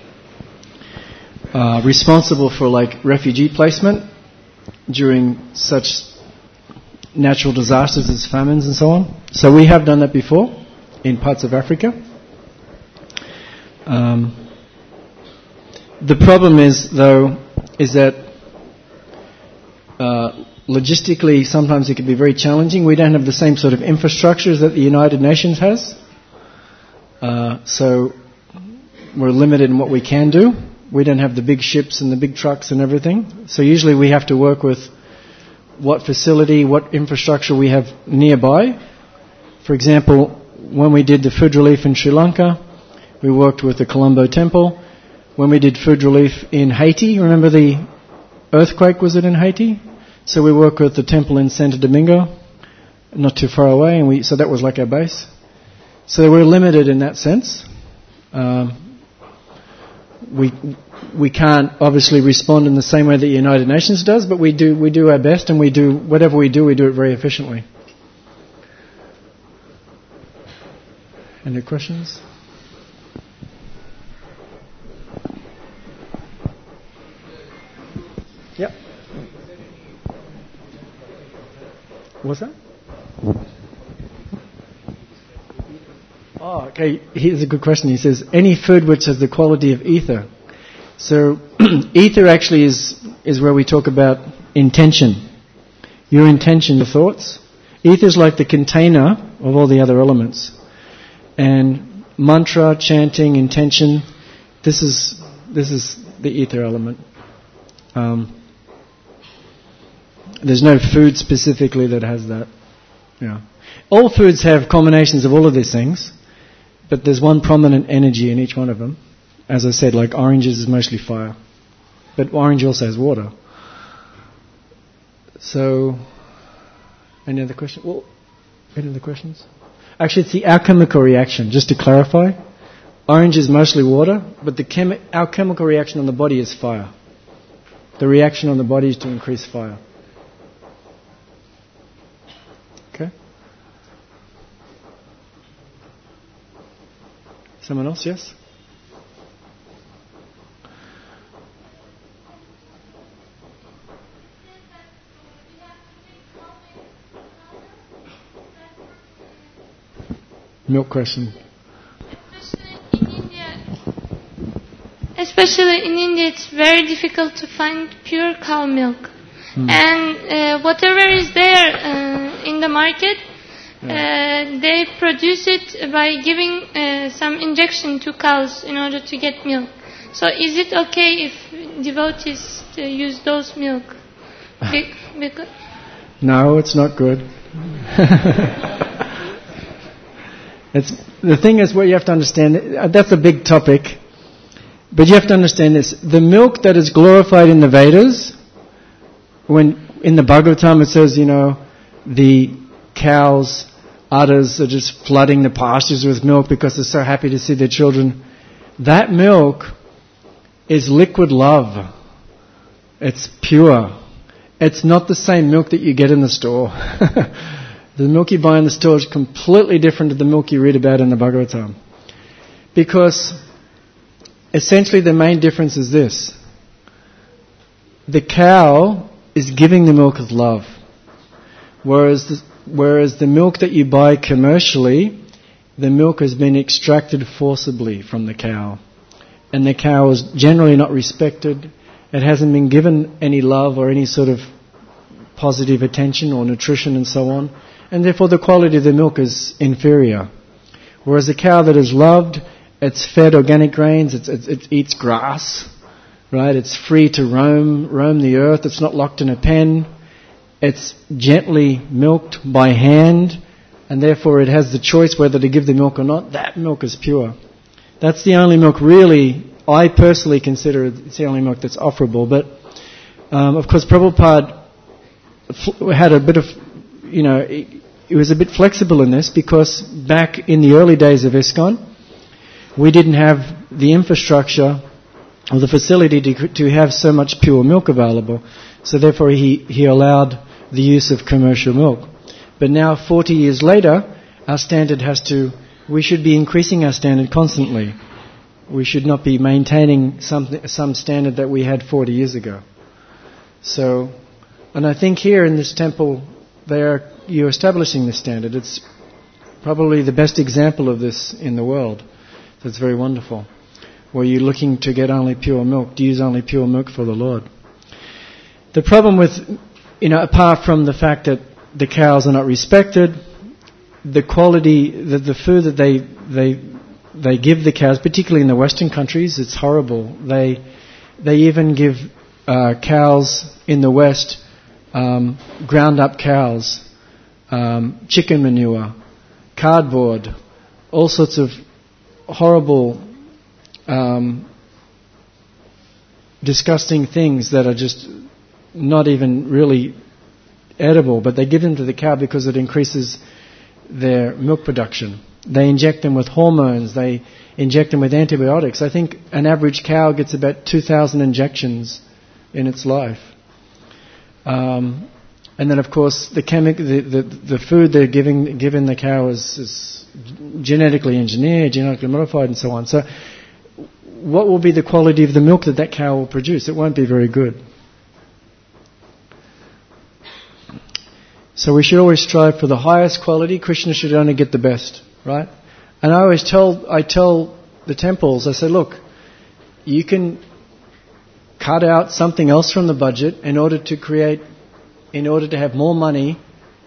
uh, responsible for like refugee placement during such natural disasters as famines and so on. So we have done that before in parts of Africa. Um, the problem is, though, is that uh, logistically sometimes it can be very challenging. We don't have the same sort of infrastructures that the United Nations has. Uh, so we're limited in what we can do. We don't have the big ships and the big trucks and everything. So usually we have to work with what facility, what infrastructure we have nearby. For example, when we did the food relief in Sri Lanka, we worked with the Colombo Temple. When we did food relief in Haiti, remember the earthquake, was it in Haiti? So we worked with the temple in Santo Domingo, not too far away, and we so that was like our base. So we're limited in that sense. Um, we we can't obviously respond in the same way that the United Nations does, but we do we do our best, and we do whatever we do, we do it very efficiently. Any questions? Yep. What's that? Oh, okay. Here's a good question. He says, any food which has the quality of ether. So, ether actually is, is where we talk about intention. Your intention, your thoughts. Ether is like the container of all the other elements. And mantra, chanting, intention, this is this is the ether element. Um, there's no food specifically that has that. Yeah. All foods have combinations of all of these things, but there's one prominent energy in each one of them. As I said, like oranges is mostly fire, but orange also has water. So, any other questions? Well, any other questions? Actually, it's the alchemical reaction. Just to clarify, orange is mostly water, but the chemi- alchemical reaction on the body is fire. The reaction on the body is to increase fire. Okay? Someone else? Yes? Milk question. Especially in India, especially in India, it's very difficult to find pure cow milk. Hmm. And uh, whatever is there uh, in the market, yeah. uh, they produce it by giving uh, some injection to cows in order to get milk. So is it okay if devotees uh, use those milk? Be- because no, it's not good. It's, the thing is, what you have to understand, that's a big topic, but you have to understand this. The milk that is glorified in the Vedas, when in the Bhagavatam it says, you know, the cows, udders are just flooding the pastures with milk because they're so happy to see their children. That milk is liquid love. It's pure. It's not the same milk that you get in the store. The milk you buy in the store is completely different to the milk you read about in the Bhagavatam. Because essentially the main difference is this. The cow is giving the milk of love. Whereas the, whereas the milk that you buy commercially, the milk has been extracted forcibly from the cow. And the cow is generally not respected. It hasn't been given any love or any sort of positive attention or nutrition and so on. And therefore the quality of the milk is inferior. Whereas a cow that is loved, it's fed organic grains, it's, it's, it eats grass, right? It's free to roam, roam the earth. It's not locked in a pen. It's gently milked by hand, and therefore it has the choice whether to give the milk or not. That milk is pure. That's the only milk really, I personally consider it's the only milk that's offerable. But um, of course Prabhupada had a bit of, you know, it, it was a bit flexible in this because back in the early days of ISKCON, we didn't have the infrastructure or the facility to, to have so much pure milk available. So therefore he, he allowed the use of commercial milk. But now, forty years later, our standard has to, we should be increasing our standard constantly. We should not be maintaining some, some standard that we had forty years ago. So, and I think here in this temple, they are, you're establishing this standard. It's probably the best example of this in the world. That's very wonderful. Where you're looking to get only pure milk, to use only pure milk for the Lord. The problem with, you know, apart from the fact that the cows are not respected, the quality, the, the food that they they they give the cows, particularly in the Western countries, it's horrible. They they even give uh, cows in the West um, ground up cows, um, chicken manure, cardboard, all sorts of horrible, um, disgusting things that are just not even really edible, but they give them to the cow because it increases their milk production. They inject them with hormones, they inject them with antibiotics. I think an average cow gets about two thousand injections in its life. Um, And then, of course, the chemic, the, the, the food they're giving giving the cow is, is genetically engineered, genetically modified, and so on. So, what will be the quality of the milk that that cow will produce? It won't be very good. So we should always strive for the highest quality. Krishna should only get the best, right? And I always tell I tell the temples, I say, look, you can cut out something else from the budget in order to create, in order to have more money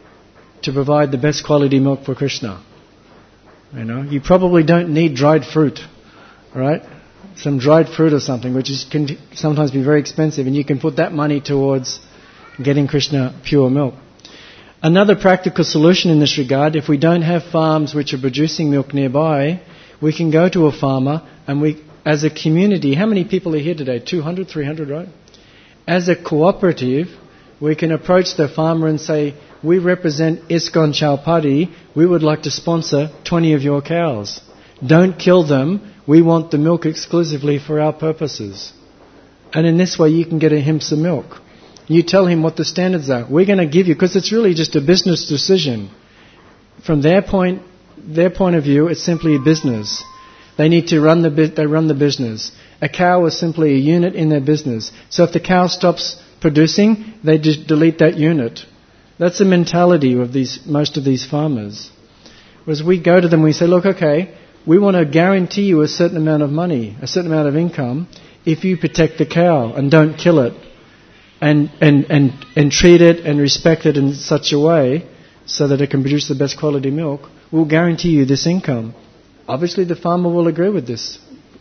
to provide the best quality milk for Krishna. You know, you probably don't need dried fruit, right? Some dried fruit or something, which is, can sometimes be very expensive, and you can put that money towards getting Krishna pure milk. Another practical solution in this regard, if we don't have farms which are producing milk nearby, we can go to a farmer and we, as a community, how many people are here today? two hundred, three hundred, right? As a cooperative, we can approach the farmer and say, we represent ISKCON Chowpatty, we would like to sponsor twenty of your cows. Don't kill them, we want the milk exclusively for our purposes. And in this way you can get a himsa milk. You tell him what the standards are. We're going to give you, because it's really just a business decision. From their point, their point of view, it's simply a business. They need to run the they run the business. A cow is simply a unit in their business. So if the cow stops producing, they just delete that unit. That's the mentality of these most of these farmers. Whereas we go to them, we say, look, okay, we want to guarantee you a certain amount of money, a certain amount of income, if you protect the cow and don't kill it. And, and, and, and treat it and respect it in such a way so that it can produce the best quality milk, we'll guarantee you this income. Obviously the farmer will agree with this.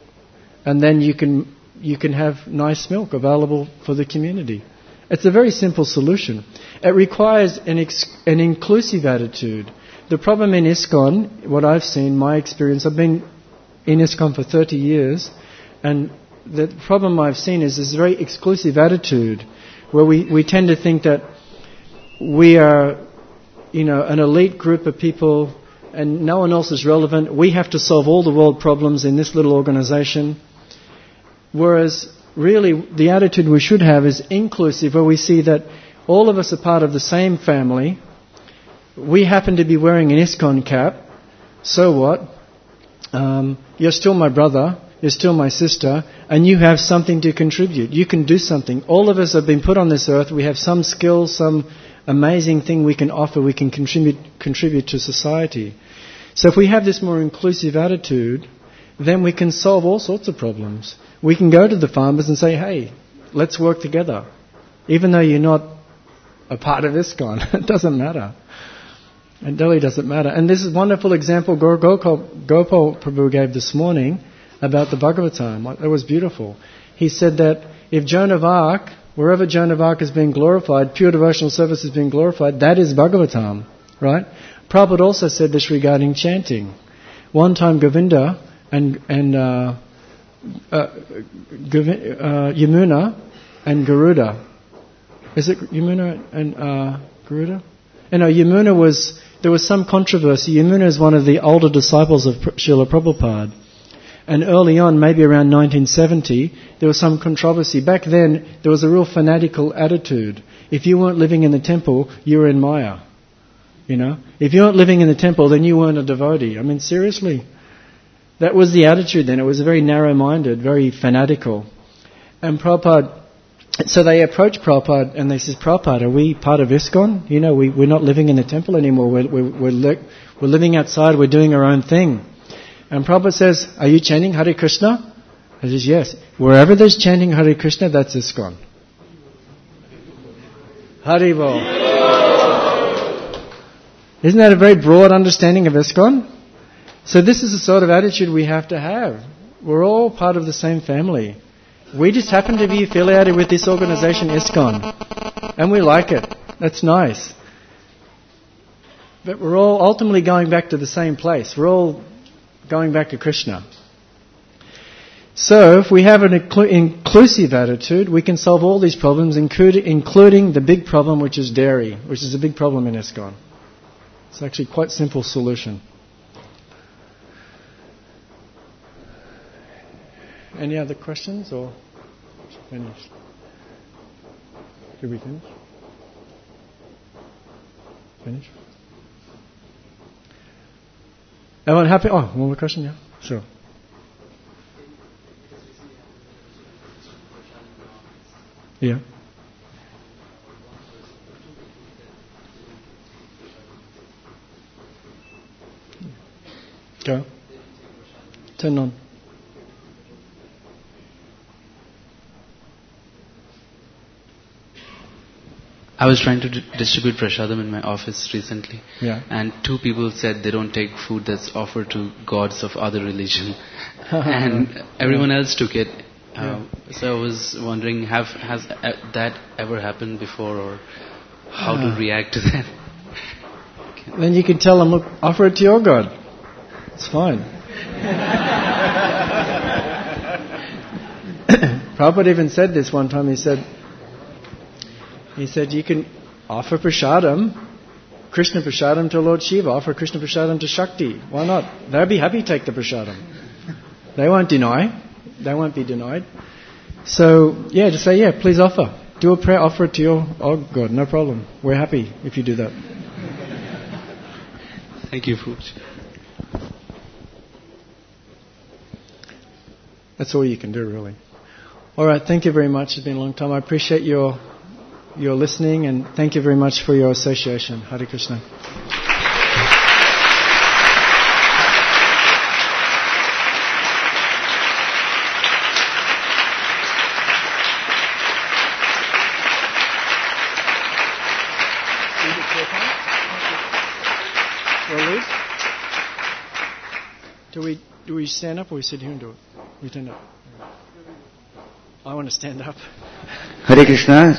And then you can you can have nice milk available for the community. It's a very simple solution. It requires an, ex, an inclusive attitude. The problem in ISKCON, what I've seen, my experience, I've been in ISKCON for thirty years, and the problem I've seen is this very exclusive attitude where we, we tend to think that we are, you know, an elite group of people and no one else is relevant. We have to solve all the world problems in this little organization. Whereas really the attitude we should have is inclusive, where we see that all of us are part of the same family. We happen to be wearing an ISKCON cap. So what? Um, you're still my brother. You're still my sister, and you have something to contribute. You can do something. All of us have been put on this earth. We have some skill, some amazing thing we can offer. We can contribute contribute to society. So if we have this more inclusive attitude, then we can solve all sorts of problems. We can go to the farmers and say, hey, let's work together. Even though you're not a part of ISKCON, it doesn't matter. It really doesn't matter. And this is a wonderful example Gopal, Gopal Prabhu gave this morning about the Bhagavatam. That was beautiful. He said that if Joan of Arc, wherever Joan of Arc is being glorified, pure devotional service is being glorified, that is Bhagavatam, right? Prabhupada also said this regarding chanting. One time Govinda and, and uh, uh, Govinda, uh, Yamuna and Garuda, is it Yamuna and uh, Garuda? You know, Yamuna was, there was some controversy. Yamuna is one of the older disciples of Srila Prabhupada. And early on, maybe around nineteen seventy, there was some controversy. Back then, there was a real fanatical attitude. If you weren't living in the temple, you were in Maya. You know? If you weren't living in the temple, then you weren't a devotee. I mean, seriously. That was the attitude then. It was very narrow-minded, very fanatical. And Prabhupada, so they approached Prabhupada and they said, Prabhupada, are we part of ISKCON? You know, we, we're not living in the temple anymore. We're, we're, we're, li- we're living outside. We're doing our own thing. And Prabhupada says, are you chanting Hare Krishna? I says, yes. Wherever there's chanting Hare Krishna, that's ISKCON. Haribol. Isn't that a very broad understanding of ISKCON? So this is the sort of attitude we have to have. We're all part of the same family. We just happen to be affiliated with this organization, ISKCON. And we like it. That's nice. But we're all ultimately going back to the same place. We're all going back to Krishna. So if we have an inclu- inclusive attitude, we can solve all these problems, including, including the big problem, which is dairy, which is a big problem in ISKCON. It's actually quite a simple solution. Any other questions, or finished? Did we finish? finish. Everyone happy? Oh, one more question, yeah? Sure. Yeah. Go. Turn on. I was trying to d- distribute prashadam in my office recently, Yeah. and two people said they don't take food that's offered to gods of other religion, and everyone else took it. Um, so I was wondering, have has uh, that ever happened before, or how to react to that? Then you can tell them, look, offer it to your God. It's fine. Prabhupada even said this one time. He said, he said, you can offer prasadam, Krishna prasadam to Lord Shiva, offer Krishna prasadam to Shakti. Why not? They'll be happy to take the prasadam. They won't deny. They won't be denied. So, yeah, just say, yeah, please offer. Do a prayer, offer it to your oh God, no problem. We're happy if you do that. Thank you, Fuj. That's all you can do, really. All right, thank you very much. It's been a long time. I appreciate your your listening, and thank you very much for your association. Hare Krishna. Do we do we stand up or we sit here and do it? We stand up. I want to stand up. Hare Krishna.